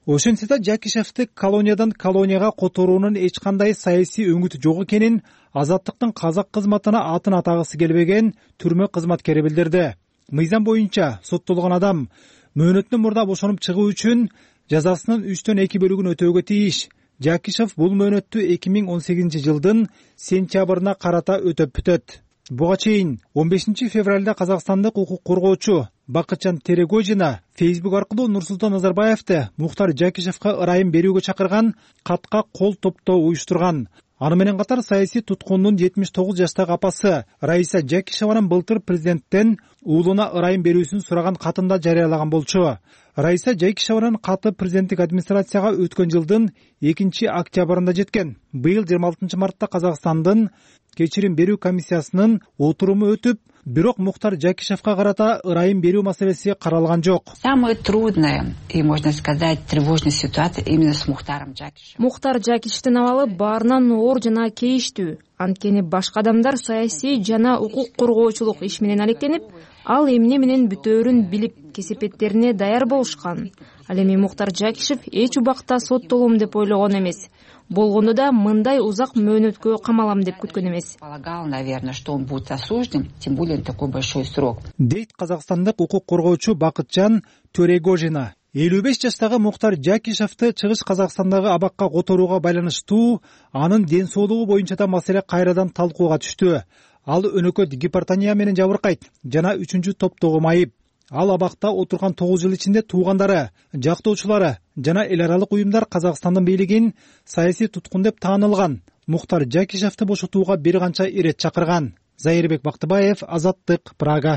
ошентсе да Жакишевди колониядан колонияга которуунун эч кандай саясий өңүтү жок экенин Азаттыктын казак кызматына атын атагысы келбеген түрмө кызматкери билдирди. Мыйзам боюнча соттолгон адам мөөнөтүнөн мурда бошонуп чыгуу үчүн жазасынын үчтөн эки бөлүгүн өтөөгө тийиш. Жакишев бул мөөнөттү эки миң он сегизинчи жылдын сентябрына карата өтөп бүтөт. Буга чейин он бешинчи февралда казакстандык укук коргоочу Бакытжан Терегожина Facebook аркылуу Нурсултан Назарбаевди Мухтар Жакишевге ырайым берүүгө чакырган катка кол топтоо уюштурган. Аны менен катар саясий туткундун жетимиш тогуз жаштагы апасы Раиса Жакишеванын былтыр президенттен уулуна ырайым берүүсүн сураган катында жарыялаган болчу. Раиса Жакишеванын каты президенттик администрацияга өткөн жылдын экинчи октябрында жеткен. Быйыл жыйырма алтынчы мартта Казакстандын кечирим берүү комиссиясынын отуруму өтүп, бирок Мухтар Жакишевге карата ырайым берүү маселеси каралган жок. Самая трудная и, можно сказать, тревожная ситуация именно с Мухтаром Жакишевым. Мухтар Жакишевдин абалы баарынан оор жана кейиштүү. Анткени башка адамдар саясий жана укук коргоочулук иш менен алектенип, ал эмне менен бүтөөрүн билип, кесепеттерине даяр болушкан. Ал эми Мухтар Жакишев эч убакта соттолом деп ойлогон эмес. Болгондо да мындай узак мөөнөткө камалам деп күткөн эмес. Полагал, наверное, что он будет осужден, тем более такой большой срок. Дейт казакстандык укук коргоочу Бакытжан Терегожина. элүү беш жаштагы Мухтар Жакишевди чыгыш Казакстандагы абакка которууга байланыштуу анын ден соолугу боюнча да маселе кайрадан талкууга түштү. Ал өнөкөт гипертония менен жабыркайт жана үчүнчү топтогу майып. Ал абакта отурган тогуз жыл ичинде туугандары, жактоочулары жана эл аралык уюмдар Казакстандын бийлигин саясий туткун деп таанылган. Мухтар Жакишевди бошотууга бир канча ирет чакырган. Зайырбек Бактыбаев, Азаттык, Прага.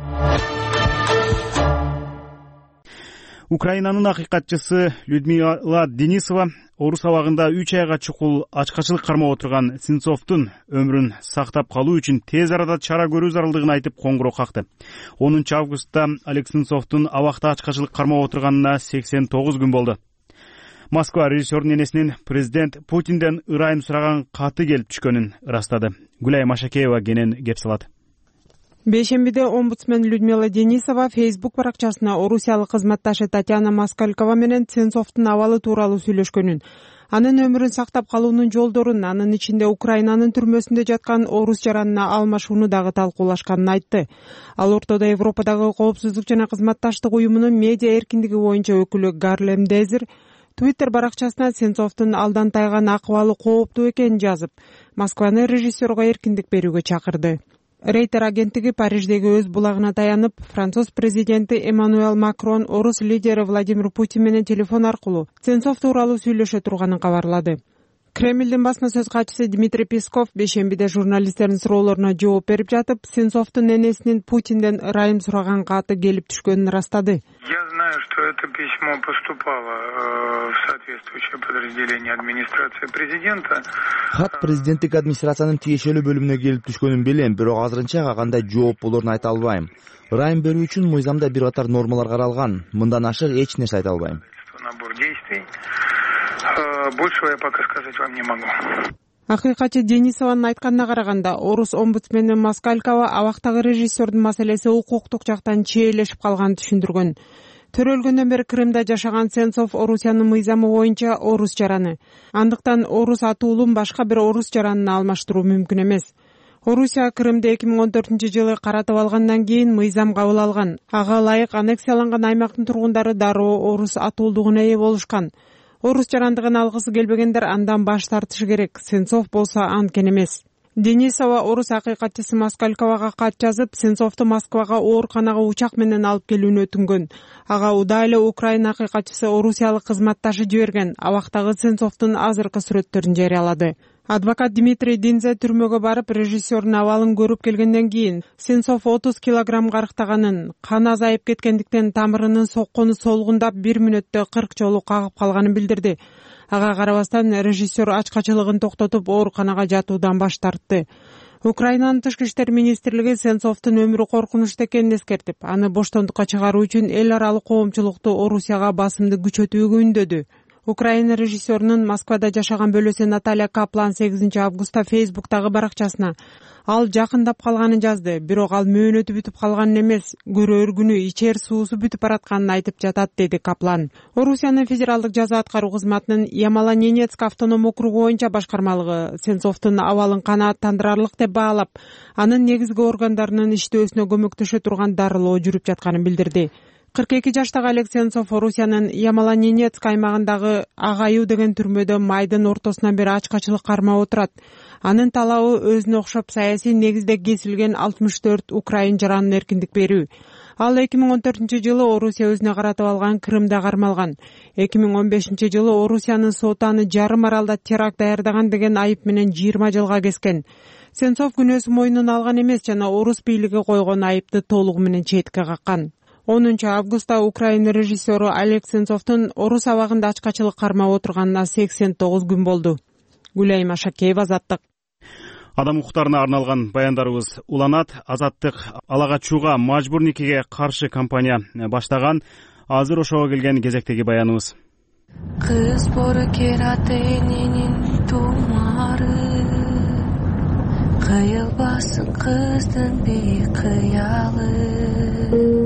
Украинанын акыйкатчысы Людмила Денисова орус абагында үч айга чукул ачкачылык кармап отурган Сенцовдун өмүрүн сактап калуу үчүн тез арада чара көрүү зарылдыгын айтып коңгуроо какты. онунчу августта Олег Сенцовдун абакта ачкачылык кармап отурганына сексен тогуз күн болду. Москва режиссердун энесинин президент Путинден ырайым сураган каты келип түшкөнүн ырастады. Гүлай Машакеева кенен кеп салат. Бейшембиде омбудсмен Людмила Денисова Facebook баракчасына орусиялык кызматташы Татьяна Москалькова менен Сенцовдун абалы тууралуу сүйлөшкөнүн, анын өмүрүн сактап калуунун жолдорун, анын ичинде Украинанын түрмөсүндө жаткан орус жаранына алмашууну дагы талкуулашканын айтты. Ал ортодо Европадагы коопсуздук жана кызматташтык уюмунун медиа эркиндиги боюнча өкүлү Гарлем Дезер Twitter баракчасына Сенцовдун алдан тайган акыбалы кооптуу экенин жазып, Москваны режиссерго эркиндик берүүгө чакырды. Рейтер агенттиги Париждеги өз булагына таянып, Француз президенти Эммануэл Макрон орус лидери Владимир Путин менен телефон аркылуу Сенцов тууралуу сүйлөшө турганын кабарлады. Кремлдин басма сөз катчысы Дмитрий Песков бейшембиде журналисттердин суроолоруна жооп берип жатып, Сенцовдун энесинин Путинден ырайым сураган каты келип түшкөнүн ырастады. Я знаю, что это письмо поступало в соответствующее подразделение администрации президента. Хат президенттик администрациянын тиешелүү бөлүмүнө келип түшкөнүн билем, бирок азырынча ага кандай жооп болоорун айта албайм. Ырайым берүү үчүн мыйзамда бир катар нормалар каралган. Мындан ашык эч нерсе айта албайм. Набор действий. Большего я пока сказать вам не могу. Акыйкатчы Денисованын айтканына караганда, орус омбудсмени Москалькова абактагы режиссердун маселеси укуктук жактан чийлешип калганын түшүндүргөн. Төрөлгөндөн бери Крымда жашаган Сенцов Орусиянын мыйзамы боюнча орус жараны. Андыктан орус атуулун башка бир орус жаранына алмаштыруу мүмкүн эмес. Орусия Крымды эки миң он төртүнчү жылы каратып алгандан кийин мыйзам кабыл алган. Ага ылайык аннексияланган аймактын тургундары дароо орус атуулдугуна ээ болушкан. Орус жарандыгын алгысы келбегендер андан баш тартышы керек. Сенцов болсо анткени эмес. Денисова орус акыйкатчысы Москальковага кат жазып, Сенцовду Москвага ооруканага учак менен алып келүүнү өтүнгөн. Ага уда эле Украина акыйкатчысы орусиялык кызматташы жиберген. Абактагы Сенцовдун азыркы сүрөттөрүн жарыялады. Адвокат Дмитрий Динзе түрмөгө барып, режиссердун абалын көрүп келгенден кийин Сенцов отуз килограмм карыктаганын, кан азайып кеткендиктен тамырынын соккону солгундап бир мүнөттө кырк жолу кагып калганын билдирди. Ага карабастан режиссер ачкачылыгын токтотуп ооруканага жатуудан баш тартты. Украинанын тышкы иштер министрлиги Сенцовдун өмүрү коркунучтуу экенин эскертип, аны боштондукка чыгаруу үчүн эл аралык коомчулукту Орусияга басымды күчөтүүгө үндөдү. Украина режиссерунун Москвада жашаган бөлөсү Наталья Каплан сегизинчи августта Фейсбуктагы баракчасына ал жакындап калганын жазды. Бирок ал мөөнөтү бүтүп калганын эмес, көрөр күнү ичер суусу бүтүп баратканын айтып жатат, деди Каплан. Орусиянын федералдык жаза аткаруу кызматынын Ямало-Ненецк автоном округу боюнча башкармалыгы Сенцовдун абалын канааттандырарлык деп баалап, анын негизги органдарынын иштөөсүнө көмөктөшө турган дарылоо жүрүп жатканын билдирди. кырк эки жаштагы Олег Сенцов Орусиянын Ямало-Ненецк аймагындагы Агаю деген түрмөдө майдын ортосунан бери ачкачылык кармап отурат. Анын талабы өзүнө окшоп саясий негизде кесилген алтымыш төрт украин жаранына эркиндик берүү. Ал эки миң он төртүнчү жылы Орусия өзүнө каратып алган Крымда кармалган. эки миң он бешинчи жылы Орусиянын соту аны жарым аралда теракт даярдаган деген айып менен жыйырма жылга кескен. Сенцов күнөөсүн мойнуна алган эмес жана орус бийлиги койгон айыпты толугу менен четке каккан. онунчу августта Украина режиссеру Олег Сенцовдун орус абагында ачкачылык кармап отурганына сексен тогуз күн болду. Гүлайым Ашакеева, Азаттык. Адам укуктарына арналган баяндарыбыз уланат. Азаттык ала качууга мажбур никеге каршы кампания баштаган. Азыр ошого келген кезектеги баяныбыз. Кыз бору кератенинин тумары, кыйылбасын кыздын бейкыялы.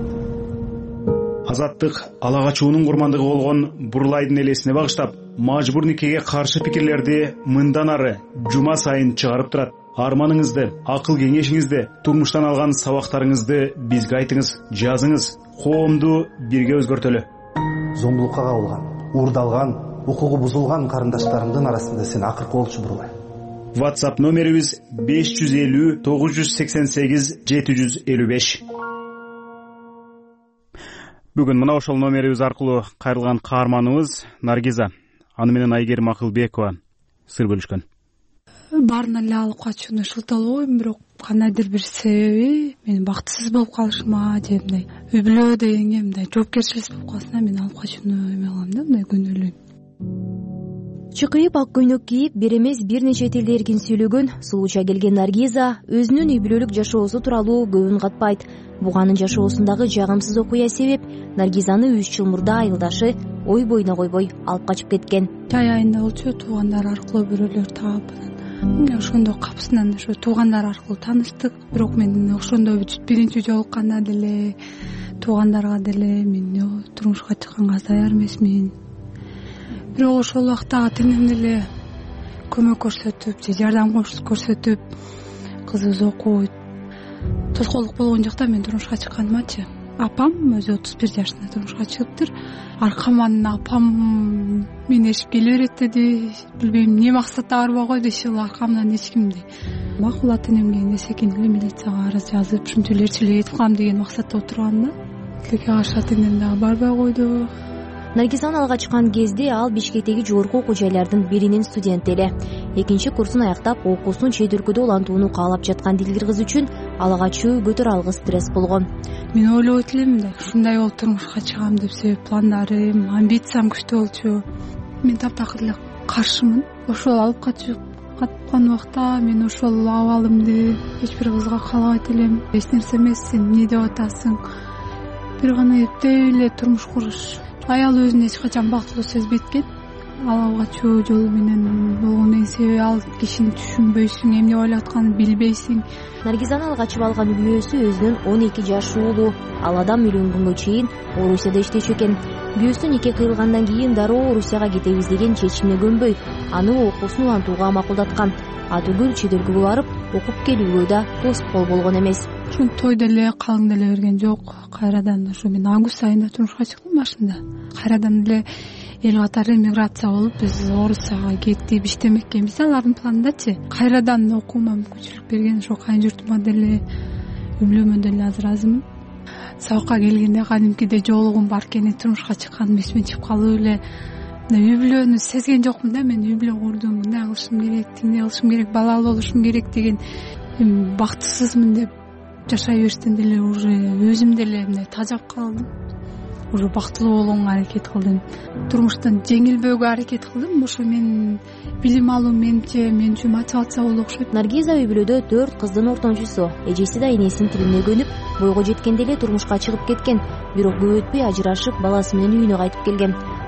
Азаттык ала качуунун курмандыгы болгон Бурлайдын элесине багыштап, мажбур никеге каршы пикирлерди мындан ары жума сайын чыгарып турат. Арманыңызды, акыл кеңешиңизди, турмуштан алган сабактарыңызды бизге айтыңыз, жазыңыз. Коомду бирге өзгөртөлү. Зомбулукка кабылган, уурдалган, укугу бузулган карындаштарымдын арасында сен акыркы болчу Бурлай. WhatsApp номерибиз беш жүз элүү тогуз жүз сексен сегиз жети жүз элүү беш. Бүгүн мына ошол номерибиз аркылуу кайрылган каарманыбыз Наргиза. Аны менен Айгерим Акылбекова сыр бөлүшкөн. Баарына эле алып качууну шылтоолойм, бирок кандайдыр бир себеби мени бактысыз болуп калышыма же мындай үй бүлө дегенге мындай жоопкерчиликсиз болуп калсына мен алып качууну эме кылам да, мындай күнөөлөйм. Чыкыйып ак көйнөк кийип, бир эмес бир нече тилде эркин сүйлөгөн, сулууча келген Наргиза өзүнүн үй бүлөлүк жашоосу тууралуу көбүн катпайт. Буганын жашоосундагы жагымсыз окуя себеп Наргизаны үч жыл мурда айылдашы ой боюна койбой алып качып кеткен. Жай айында болчу, туугандар аркылуу бирөөлөр таап, ошондо капысынан ошо туугандар аркылуу тааныштык. Бирок мен ошондо биринчи жолукканда деле туугандарга деле мен турмушка чыкканга даяр эмесмин. Бирок ошол убакта теңден эле көмөк көрсөтүп же жардам көрсөтүп, кызыбыз окуйт, тоскоолдук болгон жакта мен турмушка чыкканымачы. Апам өзү отуз бир жашында турмушка чыгыптыр. Аркаман апам мени эшип келе берет деди. Билбейм эмне максатта барбай койду, ишил аркамдан эч кимди. Макул ата энемге эмне секин эле милицияга арыз жазып, ушинтип эле эрчилик этип калам деген максатта отурганда, тилекке каршы ата энем дагы барбай койду. Наргизаны алга чыккан кезде ал Бишкектеги жогорку окуу жайлардын биринин студенти эле. Экинчи курсун аяктап, окуусун чет өлкөдө улантууну каалап жаткан дилгир кыз үчүн ала качуу көтөр алгыс стресс болгон. Мен ойлойт элем да, ушундай болуп турмушка чыгам деп, себеп пландарым, амбициям күчтүү болчу. Мен таптакыр эле каршымын. Ошол алып качып каткан убакта мен ошол абалымды эч бир кызга каалабайт элем. Эч нерсе эмес, сен эмне деп атасың? Бир гана эптей эле турмуш куруш. Аял өзүн эч качан бактылуу сезбейт экен. Алып качуу жолу менен болгондун себеби ал кишини түшүнбөйсүң, эмне ойлоп атканын билбейсиң. Наргизаны алга чыгып алган күйөөсү өзүнүн он эки жаш уулу. Ал адам үйлөнгөнгө чейин Орусияда иштечү экен. Күйөөсү нике кыйылгандан кийин дароо Орусияга кетебиз деген чечимине көнбөй, аны окуусун улантууга макулдаткан. Атүгүл чет өлкөгө барып окуп келүүгө да тоскоол болгон эмес. Ушун той деле калың деле берген жок. Кайрадан ошо мен август айында турмушка чыктым башында. Кайрадан эле эл катары миграция болуп, биз Орусияга кеттип иштемек экенбиз алардын планындачы. Кайрадан окуума мүмкүнчүлүк берген ошо кайын журтума деле, үй бүлөмө деле азыр разымын. Сабакка келгенде кадимкидей жоолугум бар экен, турмушка чыкканым эсимен чыгып калып эле үй бүлөнү сезген жокмун да. Мен үй бүлө курдум, мындай кылышым керек, тиңдей кылышым керек, балалуу болушум керек деген бактысызмын деп жашай бериштен деле уже өзүм деле мындай тажап калдым. Уже бактылуу болгонго аракет кылдым. Турмуштан жеңилбөөгө аракет кылдым. Ошо мен билим алуу менче мен үчүн мотивация болду окшойт. Наргиза үй бүлөдө төрт кыздын ортончусу. Эжеси да энесинин тилине көнүп, бойго жеткенде эле турмушка чыгып кеткен. Бирок көп өтпөй ажырашып, баласы менен үйүнө кайтып келген.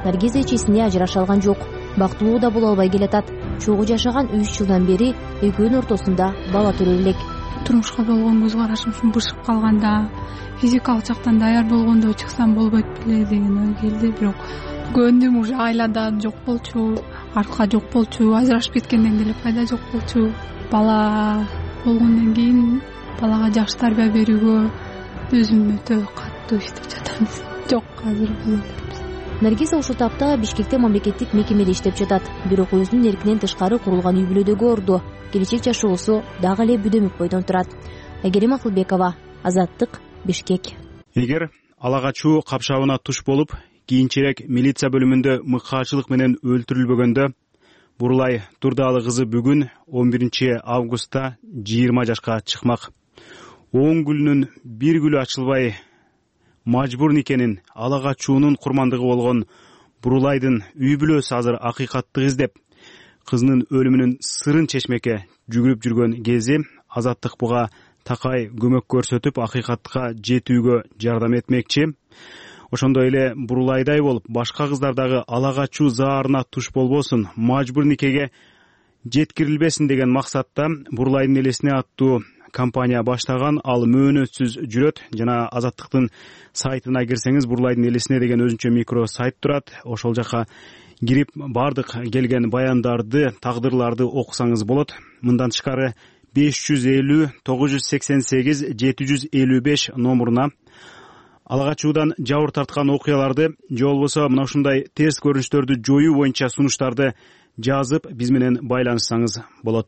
Наргиз эчесине ажыраша алган жок. Бактылуу да боло албай келатат. Чогуу жашаган үч жылдан бери экөөнүн ортосунда бала төрөй элек. Турмушка болгон көз карашым ушун бышып калганда, физикалык жактан даяр болгондо чыксам болбойт беле деген ой келди. Бирок көндүм, уже айлада жок болчу, арка жок болчу, ажырашып кеткенден деле пайда жок болчу. Бала болгондон кийин балага жакшы тарбия берүүгө өзүм өтө катуу иштеп жатабыз. Жок, азыр бул. Наргиз ушул тапта Бишкекте мамлекеттик мекемеде иштеп жатат. Бирок өзүнүн эркинен тышкары курулган үй бүлөдөгү орду, келечек жашоосу дагы эле бүдөмүк бойдон турат. Айгерим Акылбекова, Азаттык, Бишкек. Эгер ала качуу капшабына туш болуп, кийинчерээк милиция бөлүмүндө мыкаачылык менен өлтүрүлбөгөндө, Бурулай Турдаалы кызы бүгүн он биринчи августта жыйырма жашка чыкмак. он гүлүнүн бир гүлү ачылбай мажбур никенин, ала качуунун курмандыгы болгон Бурулайдын үй бүлөсү азыр акыйкаттык издеп, кызынын өлүмүнүн сырын чечмекке жүгүрүп жүргөн кези Азаттык буга такай көмөк көрсөтүп, акыйкатка жетүүгө жардам этмекчи. Ошондой эле Бурулайдай болуп, башка кыздар дагы ала качуу заарына туш болбосун, мажбур никеге жеткирилбесин деген максатта Бурулайдын элесине аттуу компания баштаган. Ал мөөнөтсүз жүрөт. Жана Азаттыктын сайтына кирсеңиз, Бурулайдын элесине деген өзүнчө микро сайт турат. Ошол жака кирип бардык келген баяндарды, тагдырларды окусаңыз болот. Мындан тышкары беш жүз элүү тогуз жүз сексен сегиз жети жүз элүү беш номуруна ала качуудан жабыр тарткан окуяларды же болбосо мына ушундай терс көрүнүштөрдү жоюу боюнча сунуштарды жазып биз менен байланышсаңыз болот.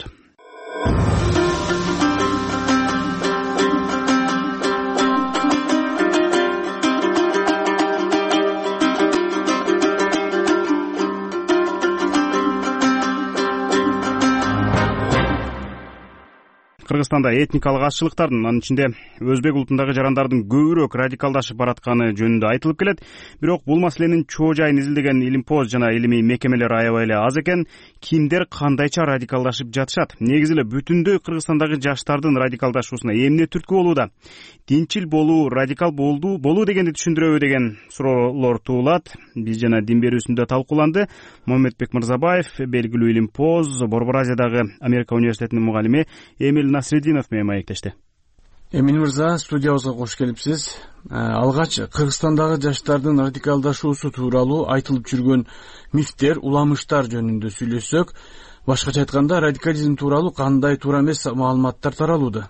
Кыргызстанда этникалык азчылыктардын, анын ичинде өзбек улутундагы жарандардын көбүрөөк радикалдашып баратканы жөнүндө айтылып келет. Бирок бул маселенин чоо жайын изилдеген илимпоз жана илимий мекемелер аябай эле аз экен. Кимдер кандайча радикалдашып жатышат? Негизи эле бүтүндөй Кыргызстандагы жаштардын радикалдашуусуна эмне түрткү болууда? Динчил болуу, радикал болуу, болуу дегенди түшүндүрөбү деген суроолор туулат. Биз жана дин берүүсүндө талкууланды. Мамедбек Мырзабаев, белгилүү илимпоз, Борбор Азиядагы Америка университетинин мугалими Эмил Насреддинов менен маектешти. Эмил мырза, студиябызга кош келипсиз. Алгач Кыргызстандагы жаштардын радикалдашуусу тууралуу айтылып жүргөн мифтер, уламыштар жөнүндө сүйлөшсөк, башкача айтканда радикализм тууралуу кандай туура эмес маалыматтар таралууда?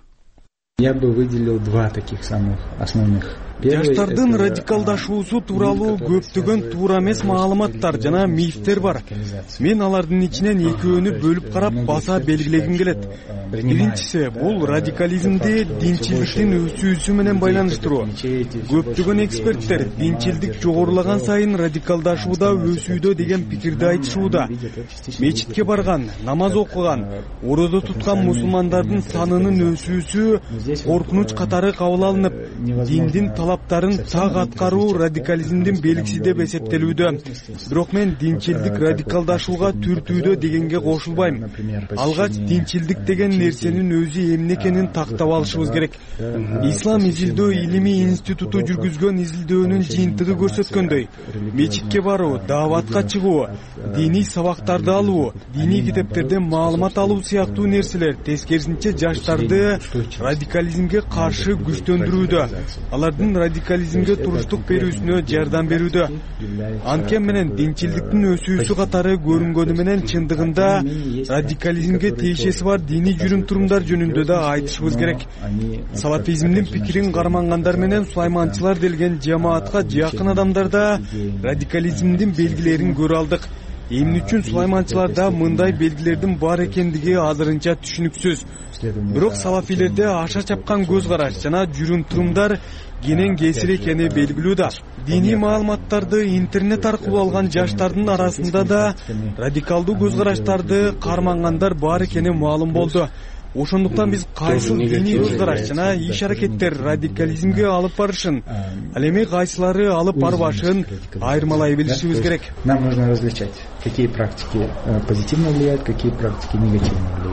Я бы выделил два таких самых основных. Жаштардын радикалдашуусу тууралуу көптөгөн туура эмес маалыматтар жана мифтер бар. Мен алардын ичинен экөөнү бөлүп карап баса белгилегим келет. Биринчиси бул радикализмди динчилдиктин өсүүсү менен байланыштыруу. Көптөгөн эксперттер динчилдик жогорулаган сайын радикалдашууда өсүүдө деген пикирди айтышууда. Мечитке барган, намаз окуган, орозо туткан мусулмандардын санынын өсүүсү коркунуч катары кабыл алынып, диндин талаптарын так аткаруу радикализмдин белгиси деп эсептелүүдө. Бирок мен динчилдик радикалдашууга түртүүдө дегенге кошулбайм. Алгач динчилдик деген нерсенин өзү эмне экенин тактап алышыбыз керек. Ислам изилдөө илимий институту жүргүзгөн изилдөөнүн жыйынтыгы көрсөткөндөй, мечитке баруу, дааватка чыгуу, диний сабактарды алуу, диний китептерден маалымат алуу сыяктуу нерселер тескерисинче жаштарды радикализмге каршы күчтөндүрүүдө, алардын радикализмге туруштук берүүсүнө жардам берүүдө. Анткени менен динчилдиктин өсүүсү катары көрүнгөнү менен чындыгында радикализмге тиешеси бар диний жүрүм-турумдар жөнүндө да айтышыбыз керек. Салафизмдин пикирин кармангандар менен сулайманчылар делген жамаатка жакын адамдарда радикализмдин белгилерин көрө алдык. Эмне үчүн сулайманчыларда мындай белгилердин бар экендиги азырынча түшүнүксүз. Бирок салафилерде аша чапкан көз караш жана жүрүм-турумдар кенен кесир экени белгилүү да. Диний маалыматтарды интернет аркылуу алган жаштардын арасында да радикалдуу көз караштарды кармангандар бар экени маалым болду. Ошондуктан биз кайсыл диний көз караш жана иш-аракеттер радикализмге алып барышын, ал эми кайсылары алып барбашын айырмалай билишибиз керек. Нам нужно различать, какие практики позитивно влияют, какие практики негативно влияют.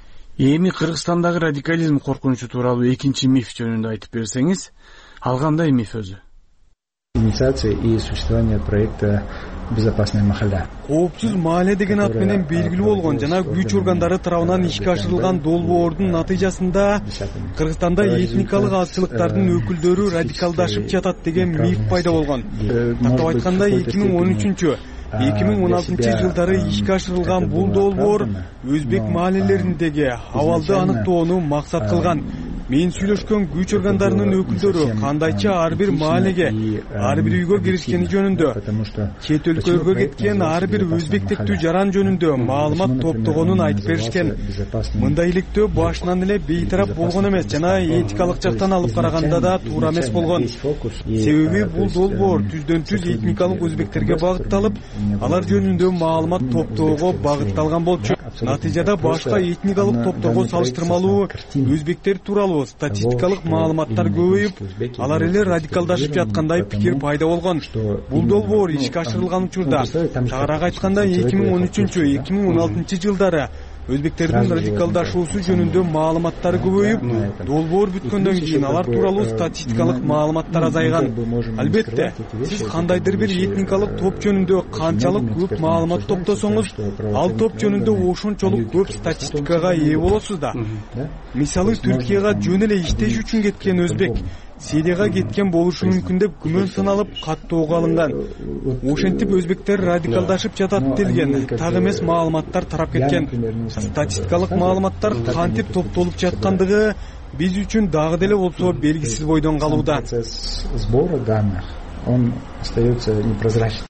Эми Кыргызстандагы радикализм коркунучу тууралуу экинчи миф жөнүндө айтып берсеңиз, ал кандай миф өзү? Инициация и существование проекта безопасная махалла. Коопсуз маале деген ат менен белгилүү болгон жана күч органдары тарабынан ишке ашырылган долбоордун натыйжасында Кыргызстанда этникалык азчылыктардын өкүлдөрү радикалдашып жатат деген миф пайда болгон. Тактап айтканда эки миң он үчүнчү эки миң он алтынчы жылдары ишке ашырылган бул долбоор өзбек маалелериндеги абалды аныктоону максат кылган. Мен сүйлөшкөн күч органдарынын өкүлдөрү кандайча ар бир маалеге, ар бир үйгө киришкени жөнүндө, чет өлкөлөргө кеткен ар бир өзбектектүү жаран жөнүндө маалымат топтогонун айтып беришкен. Мындай иликтөө башынан эле бейтарап болгон эмес жана этикалык жактан алып караганда да туура эмес болгон. Себеби бул долбоор түздөн түз этникалык өзбектерге багытталып, алар жөнүндө маалымат топтоого багытталган болчу. Натыйжада башка этникалык топторго салыштырмалуу өзбектер тууралуу статистикалык маалыматтар көбөйүп, алар эле радикалдашып жаткандай пикир пайда болгон. Бул долбоор ишке ашырылган учурда, тагыраак айтканда эки миң он үчүнчү эки миң он алтынчы жылдары өзбектердин радикалдашуусу жөнүндө маалыматтары көбөйүп, долбоор бүткөндөн кийин алар тууралуу статистикалык маалыматтар азайган. Албетте, сиз кандайдыр бир этникалык топ жөнүндө канчалык көп маалымат топтосоңуз, ал топ жөнүндө ошончолук көп статистикага ээ болосуз да. Мисалы, Түркияга жөн эле иштеш үчүн кеткен өзбек Сирияга кеткен болушу мүмкүн деп күмөн саналып каттоого алынган. Ошентип өзбектер радикалдашып жатат делген так эмес маалыматтар тарап кеткен. Статистикалык маалыматтар кантип топтолуп жаткандыгы биз үчүн дагы деле болсо белгисиз бойдон калууда. Сбора данных, он остается непрозрачным.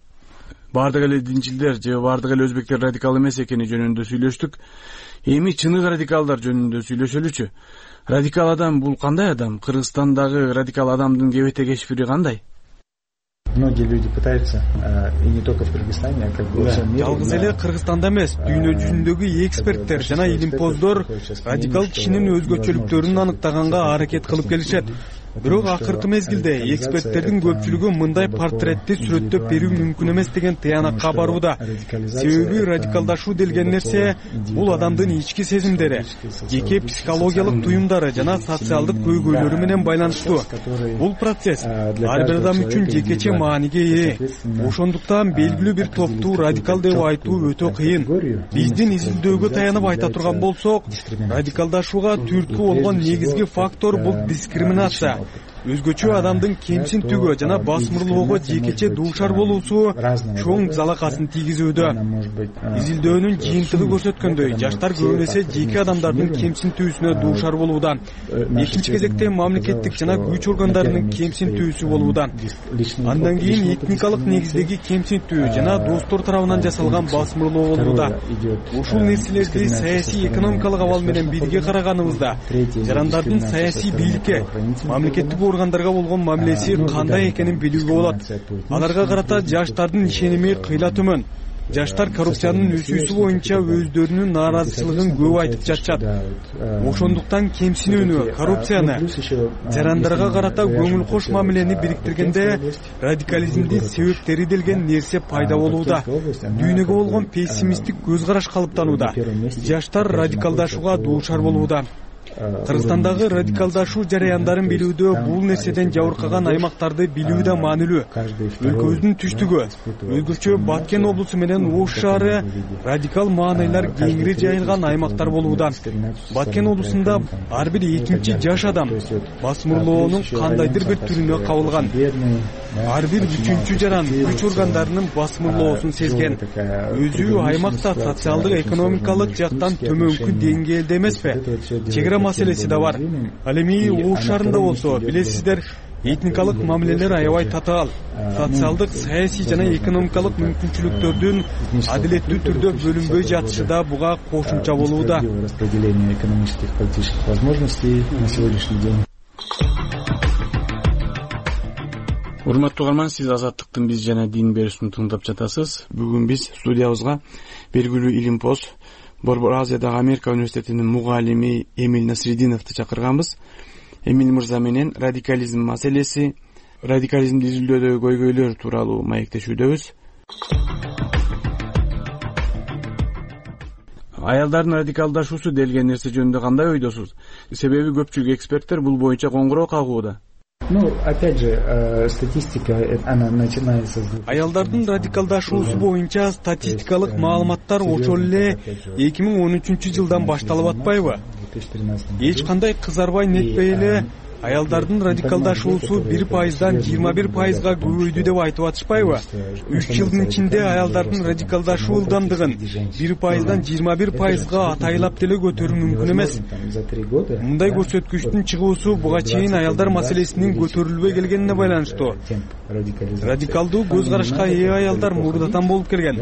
Бардык эле динчилдер же бардык эле өзбектер радикал эмес экени жөнүндө сүйлөштүк. Эми чыныгы радикалдар жөнүндө сүйлөшөлүчү. Радикал адам бул кандай адам? Кыргызстандагы радикал адамдын кебете кешпири кандай? Многие люди пытаются, и не только в Кыргызстане, а как бы во всем мире. Жалгыз эле Кыргызстанда эмес, дүйнө жүзүндөгү эксперттер жана илимпоздор радикал кишинин өзгөчөлүктөрүн аныктаганга аракет кылып келишет. Бирок акыркы мезгилде эксперттердин көпчүлүгү мындай портретти сүрөттөп берүү мүмкүн эмес деген тыянакка барууда. Себеби радикалдашуу делген нерсе бул адамдын ички сезимдери, жеке психологиялык туюмдары жана социалдык көйгөйлөрү менен байланыштуу. Бул процесс ар бир адам үчүн жекече мааниге ээ. Ошондуктан белгилүү бир топту радикал деп айтуу өтө кыйын. Биздин изилдөөгө таянып айта турган болсок, радикалдашууга түрткү болгон негизги фактор бул дискриминация. Өзгөчө адамдын кемсинтүүгө жана басмырлоого жекече дуушар болуусу чоң залакасын тийгизүүдө. Изилдөөнүн жыйынтыгы көрсөткөндөй, жаштар көбүн эсе жеке адамдардын кемсинтүүсүнө дуушар болууда. Экинчи кезекте мамлекеттик жана күч органдарынын кемсинтүүсү болууда. Андан кийин этникалык негиздеги кемсинтүү жана достор тарабынан жасалган басмырлоо болууда. Ушул нерселерди саясий экономикалык абал менен бирге караганыбызда, жарандардын саясий бийликке, мамлекеттик органдарга болгон мамилеси кандай экенин билүүгө болот. Аларга карата жаштардын ишеними кыйла төмөн. Жаштар коррупциянын өсүүсү боюнча өздөрүнүн нааразычылыгын көп айтып жатышат. Ошондуктан кемсинүүнү, коррупцияны, жарандарга карата көңүл кош мамилени бириктиргенде радикализмдин себептери делген нерсе пайда болууда. Дүйнөгө болгон пессимисттик көз караш калыптанууда. Жаштар радикалдашууга дуушар болууда. Кыргызстандагы радикалдашуу жараяндарын билүүдө бул нерседен жабыркаган аймактарды билүү да маанилүү. Өлкөбүздүн түштүгү, өзгөчө Баткен облусу менен Ош шаары радикал маанайлар кеңири жайылган аймактар болууда. Баткен облусунда ар бир экинчи жаш адам басмырлоонун кандайдыр бир түрүнө кабылган. Ар бир үчүнчү жаран күч органдарынын басмырлоосун сезген. Өзү аймакта социалдык экономикалык жактан төмөнкү деңгээлде эмеспи? Чегара маселеси да бар. Ал эми Ош шаарында болсо, билесиздер, этникалык мамилелер аябай татаал. Социалдык, саясий жана экономикалык мүмкүнчүлүктөрдүн адилеттүү түрдө бөлүнбөй жатышы да буга кошумча болууда. Распределение экономических и политических возможностей на сегодняшний день. Урматтуу угарман, сиз Азаттыктын биз жана дин берүүсүн тыңдап жатасыз. Бүгүн биз студиябызга белгилүү илимпоз, Борбор Азиядагы Америка университетинин мугалими Эмиль Насреддиновду чакырганбыз. Эмиль мырза менен радикализм маселеси, радикализмди изилдөөдөгү көйгөйлөр тууралуу маектешүүдөбүз. Аялдардын радикалдашуусу делген нерсе жөнүндө кандай ойдосуз? Себеби көпчүлүк эксперттер бул боюнча коңгуроо кагууда. Ну, опять же, статистика, она начинается с... Аялдардын радикалдашуусу боюнча статистикалык маалыматтар ошол эле эки миң он үчүнчү жылдан башталып атпайбы? Эч кандай кызарбай нетпей эле аялдардын радикалдашуусу бир пайыздан жыйырма бир пайызга көбөйдү деп айтып атышпайбы? Үч жылдын ичинде аялдардын радикалдашуу ылдамдыгын бир пайыздан жыйырма бир пайызга атайлап деле көтөрүү мүмкүн эмес. Мындай көрсөткүчтүн чыгуусу буга чейин аялдар маселесинин көтөрүлбөй келгенине байланыштуу. Радикалдуу көз карашка ээ аялдар мурдатан болуп келген.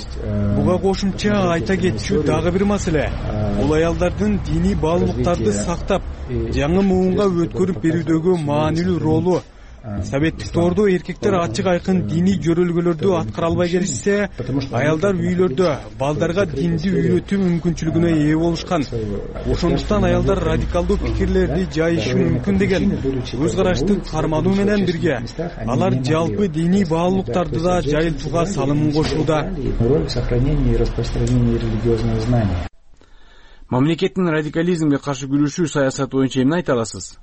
Буга кошумча айта кетчү дагы бир маселе. Бул аялдардын диний баалуулуктарды сактап, жаңы муунга өткөрүп берүүдөгү маанилүү ролу. Советтик доордо эркектер ачык айкын диний жөрөлгөлөрдү аткара албай келишсе, аялдар үйлөрдө балдарга динди үйрөтүү мүмкүнчүлүгүнө ээ болушкан. Ошондуктан аялдар радикалдуу пикирлерди жайышы мүмкүн деген көз карашты кармануу менен бирге алар жалпы диний баалуулуктарды да жайылтууга салымын кошууда. Роль сохранения и распространения религиозного знания. Мамлекеттин радикализмге каршы күрөшүү саясаты боюнча эмне айта аласыз?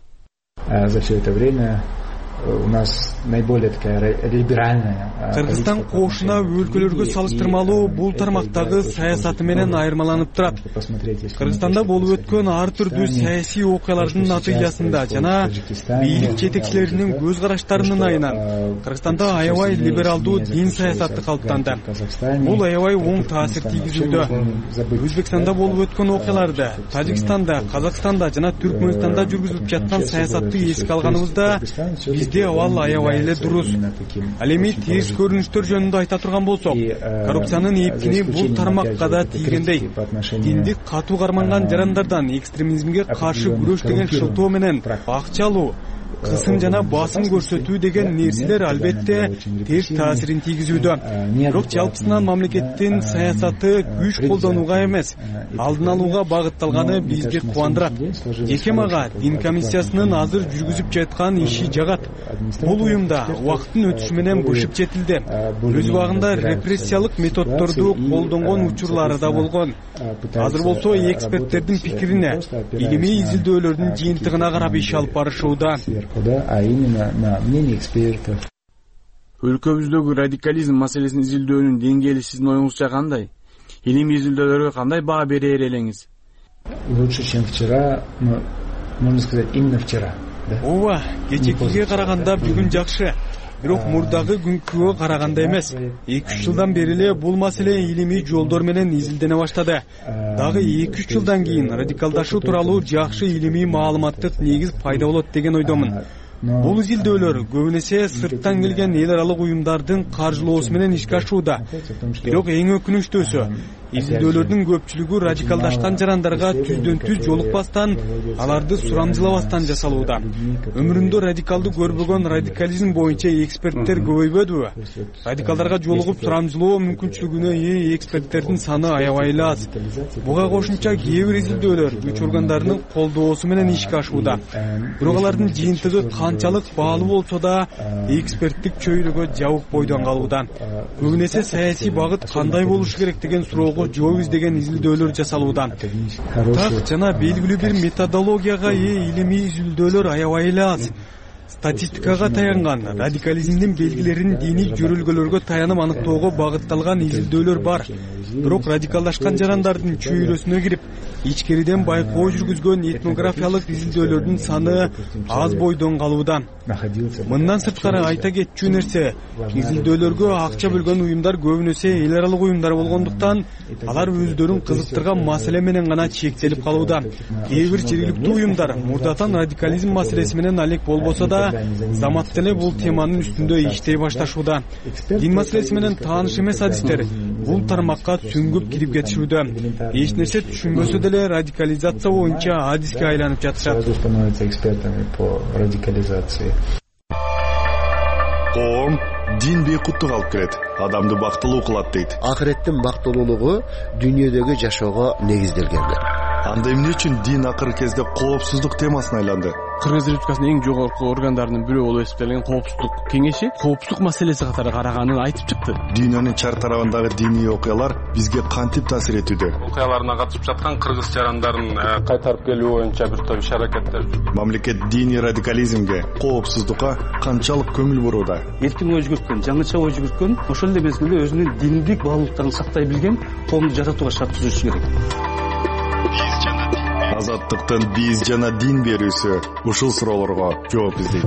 За все это время у нас наиболее такая либеральная. Кыргызстан кошуна өлкөлөргө салыштырмалуу бул тармактагы саясаты менен айырмаланып турат. Кыргызстанда болуп өткөн ар түрдүү саясий окуялардын натыйжасында жана бийлик жетекчилеринин көз караштарынын айынан Кыргызстанда аябай либералдуу дин саясаты калыптанды. Бул аябай оң таасир тийгизүүдө. Өзбекстанда болуп өткөн окуяларды, Тажикстанда, Казакстанда жана Түркмөнстанда жүргүзүлүп жаткан саясатты эске алганыбызда бизде абал аябай эле дурус. Ал эми терс көрүнүштөр жөнүндө айта турган болсок, коррупциянын эпкини бул тармакка да тийгендей. Динди катуу карманган жарандардан экстремизмге каршы күрөш деген шылтоо менен акча алуу, кысым жана басым көрсөтүү деген нерселер албетте терс таасирин тийгизүүдө. Бирок жалпысынан мамлекеттин саясаты күч колдонууга эмес, алдын алууга багытталганы бизди кубандырат. Жеке мага дин комиссиясынын азыр жүргүзүп жаткан иши жагат. Бул уюмда убакыттын өтүшү менен бышып жетилди. Өз убагында репрессиялык методдорду колдонгон учурлары да болгон. Азыр болсо эксперттердин пикирине, илимий изилдөөлөрдүн жыйынтыгына карап иш алып барышууда. А именно на мнение экспертов. Өлкөбүздөгү радикализм маселесин изилдөөнүн деңгээли сиздин оюңузча кандай? Илимий изилдөөлөргө кандай баа берер элеңиз? Лучше, чем вчера, но можно сказать именно вчера. Ооба, кечекиге караганда бүгүн жакшы. Бирок мурдагы күнгө караганда эмес. эки үч жылдан бери эле бул маселе илимий жолдор менен изилдене баштады. Дагы эки үч жылдан кийин радикалдашуу тууралуу жакшы илимий маалыматтык негиз пайда болот деген ойдомун. Бул изилдөөлөр көбүн эсе сырттан келген эл аралык уюмдардын каржылоосу менен ишке ашууда. Бирок эң өкүнүчтүүсү, изилдөөлөрдүн көпчүлүгү радикалдашкан жарандарга түздөн түз жолукпастан, аларды сурамжылабастан жасалууда. Өмүрүндө радикалды көрбөгөн радикализм боюнча эксперттер көбөйбөдүбү? Радикалдарга жолугуп сурамжылоо мүмкүнчүлүгүнө ээ эксперттердин саны аябай эле аз. Буга кошумча кээ бир изилдөөлөр күч органдарынын колдоосу менен ишке ашууда. Бирок алардын жыйынтыгы канчалык баалуу болсо да, эксперттик чөйрөгө жабык бойдон калууда. Көбүн эсе саясий багыт кандай болушу керек деген суроого жооп издеген изилдөөлөр жасалууда. Так жана белгилүү бир методологияга ээ илимий изилдөөлөр аябай эле аз. Статистикага таянган, радикализмдин белгилерин диний жөрөлгөлөргө таянып аныктоого багытталган изилдөөлөр бар. Бирок радикалдашкан жарандардын чөйрөсүнө кирип, ичкериден байкоо жүргүзгөн этнографиялык изилдөөлөрдүн саны аз бойдон калууда. Мындан сырткары айта кетчү нерсе, изилдөөлөргө акча бөлгөн уюмдар көбүнесе эл аралык уюмдар болгондуктан, алар өздөрүн кызыктырган маселе менен гана чектелип калууда. Кээ бир жергиликтүү уюмдар мурдатан радикализм маселеси менен алек болбосо да, замат деле бул теманын үстүндө иштей башташууда. Дин маселеси менен тааныш эмес адистер бул тармакка сүңгүп кирип кетишүүдө. Эч нерсе түшүнбөсө деле радикализация боюнча адиске айланып жатышат. Коом дин бейкуттук алып келет, адамды бактылуу кылат дейт. Акыреттин бактылуулугу дүйнөдөгү жашоого негизделген. Анда эмне үчүн дин акыркы кезде коопсуздук темасына айланды? Кыргыз Республикасынын эң жогорку органдарынын бирөө болуп эсептелген коопсуздук кеңеши коопсуздук маселеси катары караганын айтып чыкты. Дүйнөнүн чар тарабындагы диний окуялар бизге кантип таасир этүүдө? Окуяларына катышып жаткан кыргыз жарандарын кайтарып келүү боюнча бир топ иш-аракеттер. Мамлекет диний радикализмге, коопсуздукка канчалык көңүл бурууда? Эркин ой жүгүрткөн, жаңыча ой жүгүрткөн, ошол эле мезгилде өзүнүн диндик баалуулуктарын сактай билген коомду жаратууга шарт түзүшү керек. Азаттыктын биз жана дин берүүсү ушул суроолорго жооп издейт.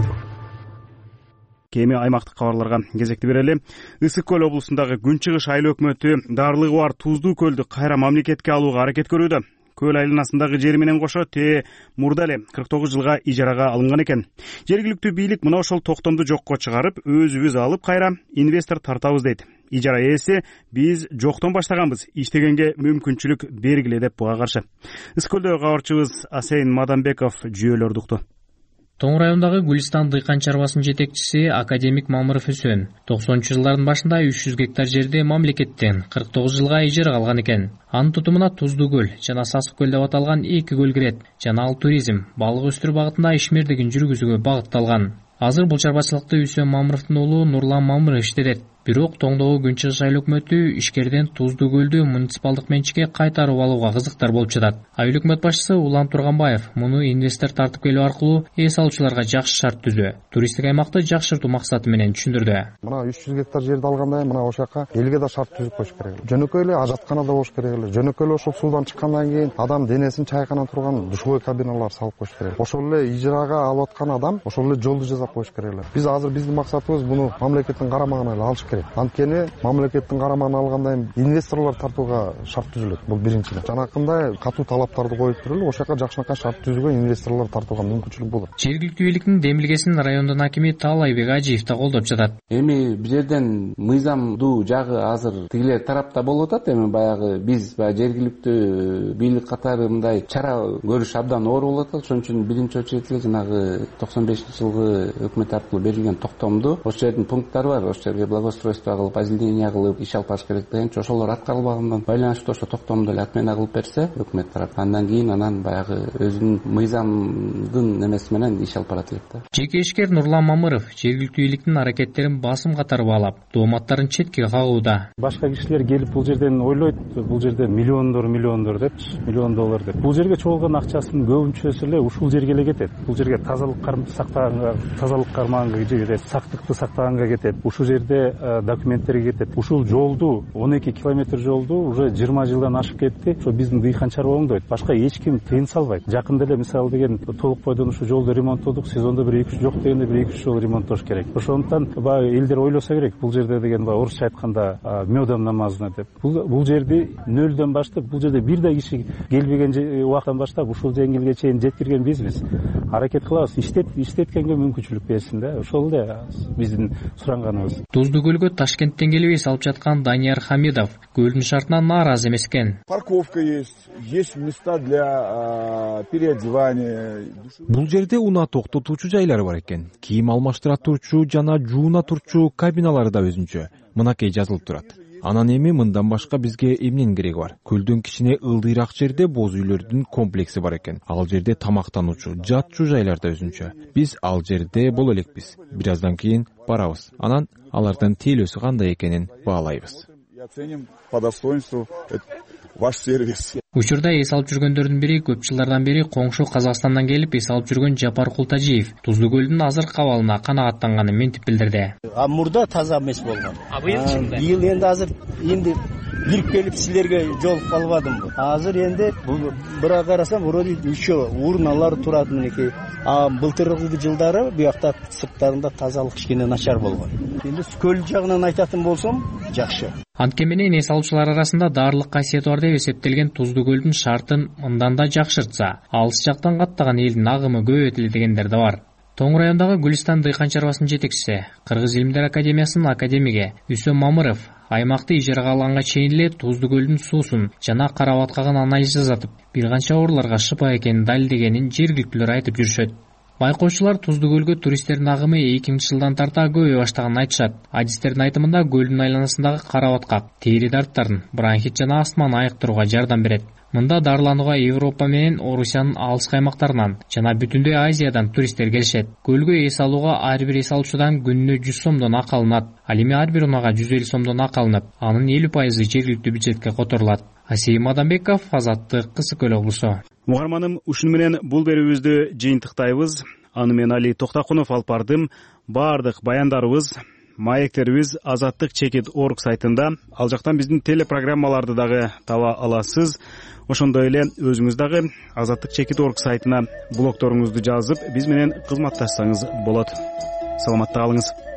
Кеми аймактык кабарларга кезекти берели. Ысык көл облусундагы Күн чыгыш айыл өкмөтү даарылыгы бар Туздуу көлдү кайра мамлекетке алууга аракет көрүүдө. Көл айланасындагы жери менен кошо Те мурда эле кырк тогуз жылга ижарага алынган экен. Жергиликтүү бийлик мына ошол токтомду жокко чыгарып, өзүбүз алып кайра инвестор тартабыз дейт. Ижара ээси биз жоктон баштаганбыз, иштегенге мүмкүнчүлүк бергиле деп буга каршы. Ысык көлдө кабарчыбыз Асейн Маданбеков жүйөлөрдү укту. Тоң райондагы Гүлистан дыйкан чарбасынын жетекчиси академик Мамыров Үсөн токсонунчу жылдардын башында үч жүз гектар жерди мамлекеттен кырк тогуз жылга ижарага алган экен. Анын тутумуна Туздуу көл жана Сасык көл деп аталган эки көл кирет жана ал туризм, балык өстүрүү багытында ишмердигин жүргүзүүгө багытталган. Азыр бул чарбачылыкты Үсөн Мамыровдун уулу Нурлан Мамыров иштетет. Бирок тоңдогу Күн чыгыш айыл өкмөтү ишкерден Туздуу көлдү муниципалдык менчикке кайтарып алууга кызыктар болуп жатат. Айыл өкмөт башчысы Улан Турганбаев муну инвестор тартып келүү аркылуу эс алуучуларга жакшы шарт түзүү, туристтик аймакты жакшыртуу максаты менен түшүндүрдү. Мына үч жүз гектар жерди алгандай мына ошол жака элге да шарт түзүп коюш керек. Жөнөкөй эле ажаткана да болуш керек эле. Жөнөкөй эле ошол суудан чыккандан кийин адам денесин чайкана турган душевой кабиналар салып коюш керек. Ошол эле ижарага алып аткан адам ошол эле жолду жасап коюш керек эле. Биз азыр биздин максатыбыз буну мамлекеттин карамагына эле алыш керек. Анткени мамлекеттин карамагына алгандан кийин инвесторлор тартууга шарт түзүлөт. Бул биринчиден. Жанакындай катуу талаптарды коюп туруп, ошол жака жакшынакай шарт түзүүгө инвесторлор тартууга мүмкүнчүлүк болот. Жергиликтүү бийликтин демилгесин райондун акими Таалайбек Ажиев да колдоп жатат. Эми бул жерден мыйзамдуу жагы азыр тигилер тарапта болуп атат. Эми баягы биз баягы жергиликтүү бийлик катары мындай чара көрүш абдан оор болуп атат. Ошон үчүн биринчи очередь эле жанагы токсон бешинчи жылгы өкмөт аркылуу берилген токтомду, ошол жердин пункттары бар, ошол жерге благоустройство кылып, азилдение кылып иш алып барыш керек дегенче ошолор аткарылбагандан байланыштуу ошо токтомду эле отмена кылып берсе өкмөт тарап, андан кийин анан баягы өзүнүн мыйзамдын немеси менен иш алып барат элек да. Жеке ишкер Нурлан Мамыров жергиликтүү бийликтин аракеттерин басым катары баалап, дооматтарын четке кагууда. Башка кишилер келип бул жерден ойлойт, бул жерде миллиондор миллиондор деп, миллион доллар деп. Бул жерге чогулган акчасынын көбүнчөсү эле ушул жерге эле кетет. Бул жерге тазалык сактаганга, тазалык кармаганга кетет, сактыкты сактаганга кетет. Ушул жерде документтерге кетет. Ушул жолду он эки километр жолду уже жыйырма жылдан ашып кетти. Ошо биздин дыйкан чарба оңдойт. Башка эч ким тыйын салбайт. Жакында эле мисалы деген толук бойдон ушул жолду ремонттодук. Сезондо бир эки үч жок дегенде бир эки үч жол ремонттош керек. Ошондуктан баягы элдер ойлосо керек. Бул жерде деген баягы орусча айтканда мёдом намазына деп. Бул бул жерди нөлдөн баштап, бул жерде бир да киши келбеген убактан баштап ушул жеңилге чейин жеткирген бизбиз. Аракет кылабыз. Иштет иштеткенге мүмкүнчүлүк берсин да. Ошол эле биздин суранганыбыз. Туздуу көлгө Ташкенттен келип эс алып жаткан Данияр Хамидов көлдүн шартынан нааразы эмес экен. Парковка есть, есть места для переодевания. Бул жерде унаа токтотуучу жайлары бар экен. Кийим алмаштыра турчу жана жууна турчу кабиналары да өзүнчө. Мынакей жазылып турат. Анан эми мындан башка бизге эмненин кереги бар? Көлдүн кичине ылдыйраак жерде боз үйлөрдүн комплекси бар экен. Ал жерде тамактануучу, жатчу жайлар да өзүнчө. Биз ал жерде боло элекпиз. Бир аздан кийин барабыз. Анан алардын тейлөөсү кандай экенин баалайбыз. Оценим по достоинству ваш сервис. Учурда эс алып жүргөндөрдүн бири көп жылдардан бери коңшу Казакстандан келип эс алып жүргөн Жапар Култажиев Туздуу көлдүн азыркы абалына канагаттанганын мынтип билдирди. А мурда таза эмес болгон. А быйыл быйыл энди азыр энди кирип келип силерге жолугуп калбадымбы? Азыр энди бирок карасам вроде еще урналар турат минекей. А былтыркы жылдары буякта сырттарында тазалык кичине начар болгон. Энди көл жагынан айтатын болсом жакшы. Антке менен эс алуучулар арасында даарылык касиети бар деп эсептелген Туздуу көлдүн шартын мындан да жакшыртса, алыс жактан каттаган элдин агымы көбөйөт эле дегендер да бар. Тоң райондагы Гүлистан дыйкан чарбасынын жетекчиси, Кыргыз илимдер академиясынын академиги Үсөн Мамыров аймакты ижарага алганга чейин эле Туздуу көлдүн суусун жана карап аткаган анализ жасатып, бир канча ооруларга шыпа экенин далилдегенин жергиликтүүлөр айтып жүрүшөт. Байкоочулар Туздуу көлгө туристтердин агымы эки миңинчи жылдан тарта көбөйө баштаганын айтышат. Адистердин айтымында көлдүн айланасындагы карабаткак, тери дарттарын, бронхит жана астманы айыктырууга жардам берет. Мында дарыланууга Европа менен Орусиянын алыскы аймактарынан жана бүтүндөй Азиядан туристтер келишет. Көлгө эс алууга ар бир эс алуучудан күнүнө жүз сомдон акы алынат. Ал эми ар бир унаага жүз элүү сомдон акы алынып, анын элүү пайызы жергиликтүү бюджетке которулат. Асейим Адамбеков, Азаттык, Кысык Көл облусу. Угарманым, ушуну менен бул берүүбүздү жыйынтыктайбыз. Аны мен Али Токтакунов алып бардым. Баардык баяндарыбыз, маектерибиз азаттык чекит орг сайтында. Ал жактан биздин телепрограммаларды дагы таба аласыз. Ошондой эле өзүңүз дагы азаттык чекит орг сайтына блогторуңузду жазып, биз менен кызматташсаңыз болот. Саламатта калыңыз.